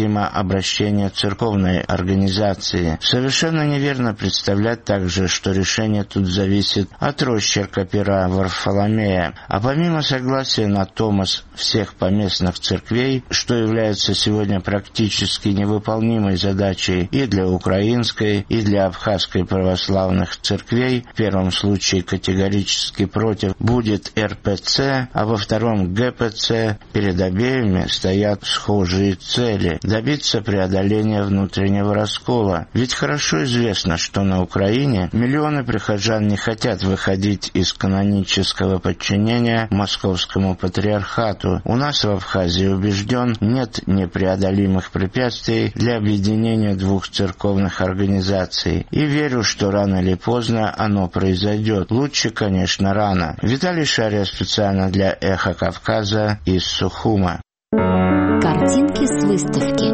[SPEAKER 8] необходимо обращение церковной организации. Совершенно неверно представлять также, что решение тут зависит от росчерка пера Варфоломея. А помимо согласия на томос всех поместных церквей, что является сегодня практически невыполнимой задачей и для украинской, и для абхазской православных церквей, в первом случае категорически против будет эр пэ цэ, а во втором гэ пэ цэ, перед обеими стоят схожие цели – добиться преодоления внутреннего раскола. Ведь хорошо известно, что на Украине миллионы прихожан не хотят выходить из канонического подчинения московскому патриархату. У нас в Абхазии, убежден, нет непреодолимых препятствий для объединения двух церковных организаций. И верю, что рано или поздно оно произойдет. Лучше, конечно, рано. Виталий Шария специально для «Эхо Кавказа» из Сухума.
[SPEAKER 7] Картинки с выставки.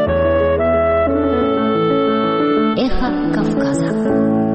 [SPEAKER 7] Эхо Кавказа.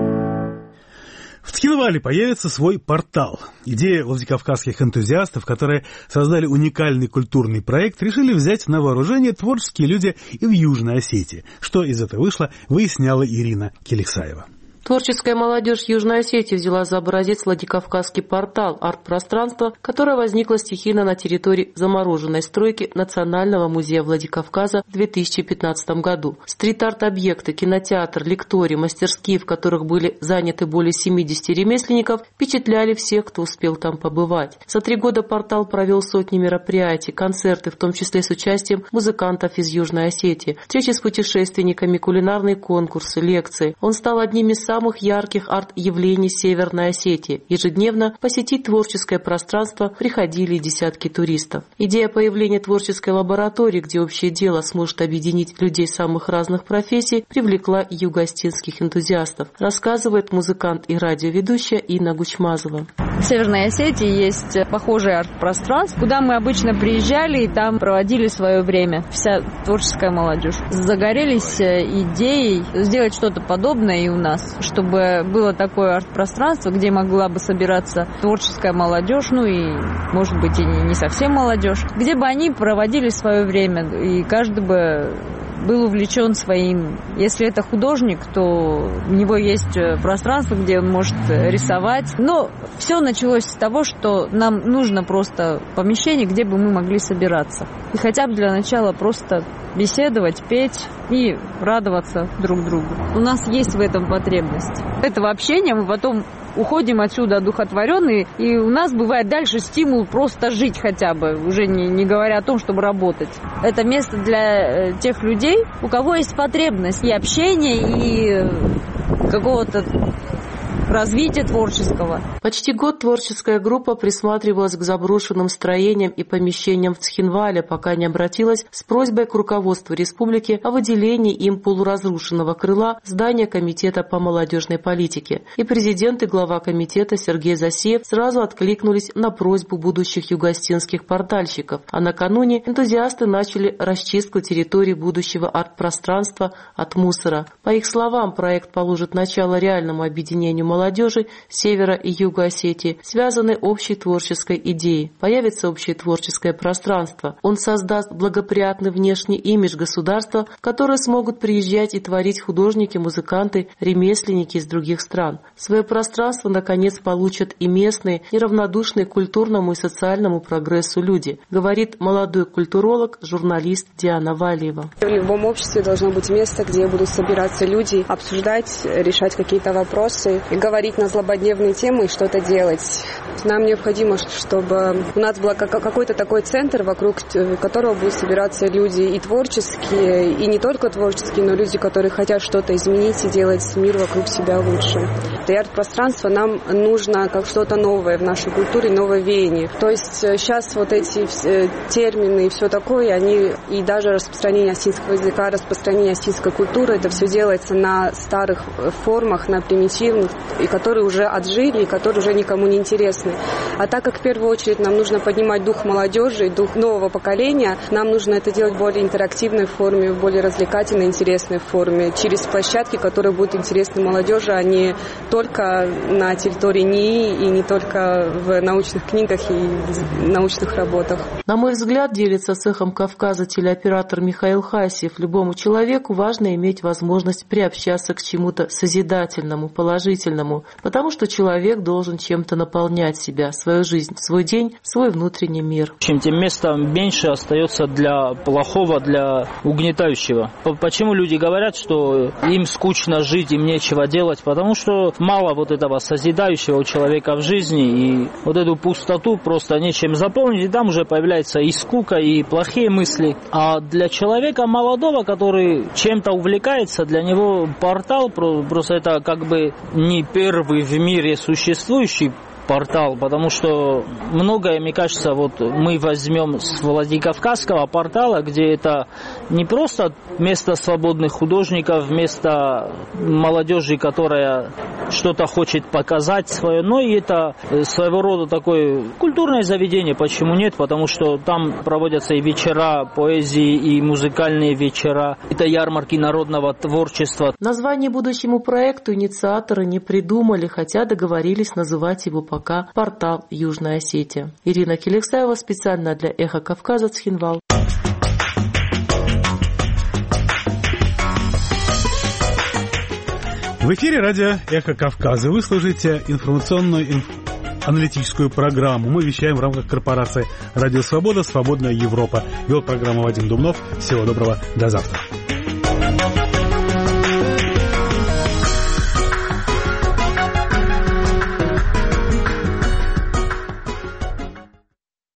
[SPEAKER 1] В Цхинвале появится свой портал. Идея владикавказских энтузиастов, которые создали уникальный культурный проект, решили взять на вооружение творческие люди и в Южной Осетии. Что из этого вышло, выясняла Ирина Келексаева.
[SPEAKER 2] Творческая молодежь Южной Осетии взяла за образец Владикавказский портал «Арт-пространство», которое возникло стихийно на территории замороженной стройки Национального музея Владикавказа в две тысячи пятнадцатом году. Стрит-арт-объекты, кинотеатр, лектории, мастерские, в которых были заняты более семидесяти ремесленников, впечатляли всех, кто успел там побывать. За три года портал провел сотни мероприятий, концерты, в том числе с участием музыкантов из Южной Осетии, встречи с путешественниками, кулинарные конкурсы, лекции. Он стал одним из самых ярких арт-явлений Северной Осетии. Ежедневно посетить творческое пространство приходили десятки туристов. Идея появления творческой лаборатории, где общее дело сможет объединить людей самых разных профессий, привлекла юго-осетинских энтузиастов, рассказывает музыкант и радиоведущая Инна Гучмазова.
[SPEAKER 5] В Северной Осетии есть похожее арт-пространство, куда мы обычно приезжали и там проводили свое время. Вся творческая молодежь. Загорелись идеей сделать что-то подобное и у нас, чтобы было такое арт-пространство, где могла бы собираться творческая молодежь, ну и, может быть, и не совсем молодежь, где бы они проводили свое время, и каждый бы был увлечен своим. Если это художник, то у него есть пространство, где он может рисовать. Но все началось с того, что нам нужно просто помещение, где бы мы могли собираться. И хотя бы для начала просто беседовать, петь и радоваться друг другу. У нас есть в этом потребность. Этого общения мы потом уходим отсюда одухотворенные, и у нас бывает дальше стимул просто жить хотя бы, уже не, не говоря о том, чтобы работать. Это место для э, тех людей, у кого есть потребность и общения, и какого-то развития творческого.
[SPEAKER 2] Почти год творческая группа присматривалась к заброшенным строениям и помещениям в Цхинвале, пока не обратилась с просьбой к руководству республики о выделении им полуразрушенного крыла здания Комитета по молодежной политике. И президент и глава комитета Сергей Засеев сразу откликнулись на просьбу будущих юго-осетинских портальщиков, а накануне энтузиасты начали расчистку территории будущего арт-пространства от мусора. По их словам, проект положит начало реальному объединению молодежи Севера и Юга Осетии, связаны общей творческой идеей. Появится общее творческое пространство. Он создаст благоприятный внешний имидж государства, в которое смогут приезжать и творить художники, музыканты, ремесленники из других стран. Свое пространство, наконец, получат и местные, неравнодушные к культурному и социальному прогрессу люди, говорит молодой культуролог, журналист Диана Валиева.
[SPEAKER 9] В любом обществе должно быть место, где будут собираться люди, обсуждать, решать какие-то вопросы, говорить на злободневные темы и что-то делать. Нам необходимо, чтобы у нас был какой-то такой центр, вокруг которого будут собираться люди и творческие, и не только творческие, но люди, которые хотят что-то изменить и делать мир вокруг себя лучше. И арт-пространство нам нужно как что-то новое в нашей культуре, новое веяние. То есть сейчас вот эти термины и все такое, они и даже распространение осетинского языка, распространение осетинской культуры, это все делается на старых формах, на примитивных, и которые уже отжили, и которые уже никому не интересны. А так как в первую очередь нам нужно поднимать дух молодежи, дух нового поколения, нам нужно это делать в более интерактивной форме, в более развлекательной, интересной форме, через площадки, которые будут интересны молодежи, а не только на территории НИИ и не только в научных книгах и научных работах.
[SPEAKER 2] На мой взгляд, делится с «Эхом Кавказа» телеоператор Михаил Хасиев. Любому человеку важно иметь возможность приобщаться к чему-то созидательному, положительному, потому что человек должен чем-то наполнять себя, свою жизнь, свой день, свой внутренний мир.
[SPEAKER 10] Чем тем места меньше остается для плохого, для угнетающего. Почему люди говорят, что им скучно жить, им нечего делать? Потому что мало вот этого созидающего у человека в жизни, и вот эту пустоту просто нечем заполнить, и там уже появляется и скука, и плохие мысли. А для человека молодого, который чем-то увлекается, для него портал просто это как бы не первый в мире существующий портал, потому что многое, мне кажется, вот мы возьмем с Владикавказского портала, где это не просто место свободных художников, место молодежи, которая что-то хочет показать свое, но и это своего рода такое культурное заведение, почему нет, потому что там проводятся и вечера поэзии, и музыкальные вечера, это ярмарки народного творчества.
[SPEAKER 2] Название будущему проекту инициаторы не придумали, хотя договорились называть его пока «Портал Южная Осетия». Ирина Келексаева специально для «Эхо Кавказа», Цхинвал.
[SPEAKER 1] В эфире радио «Эхо Кавказа». Вы слушаете информационную инф... аналитическую программу. Мы вещаем в рамках корпорации «Радио Свобода. Свободная Европа». Вел программу Вадим Думнов. Всего доброго. До завтра.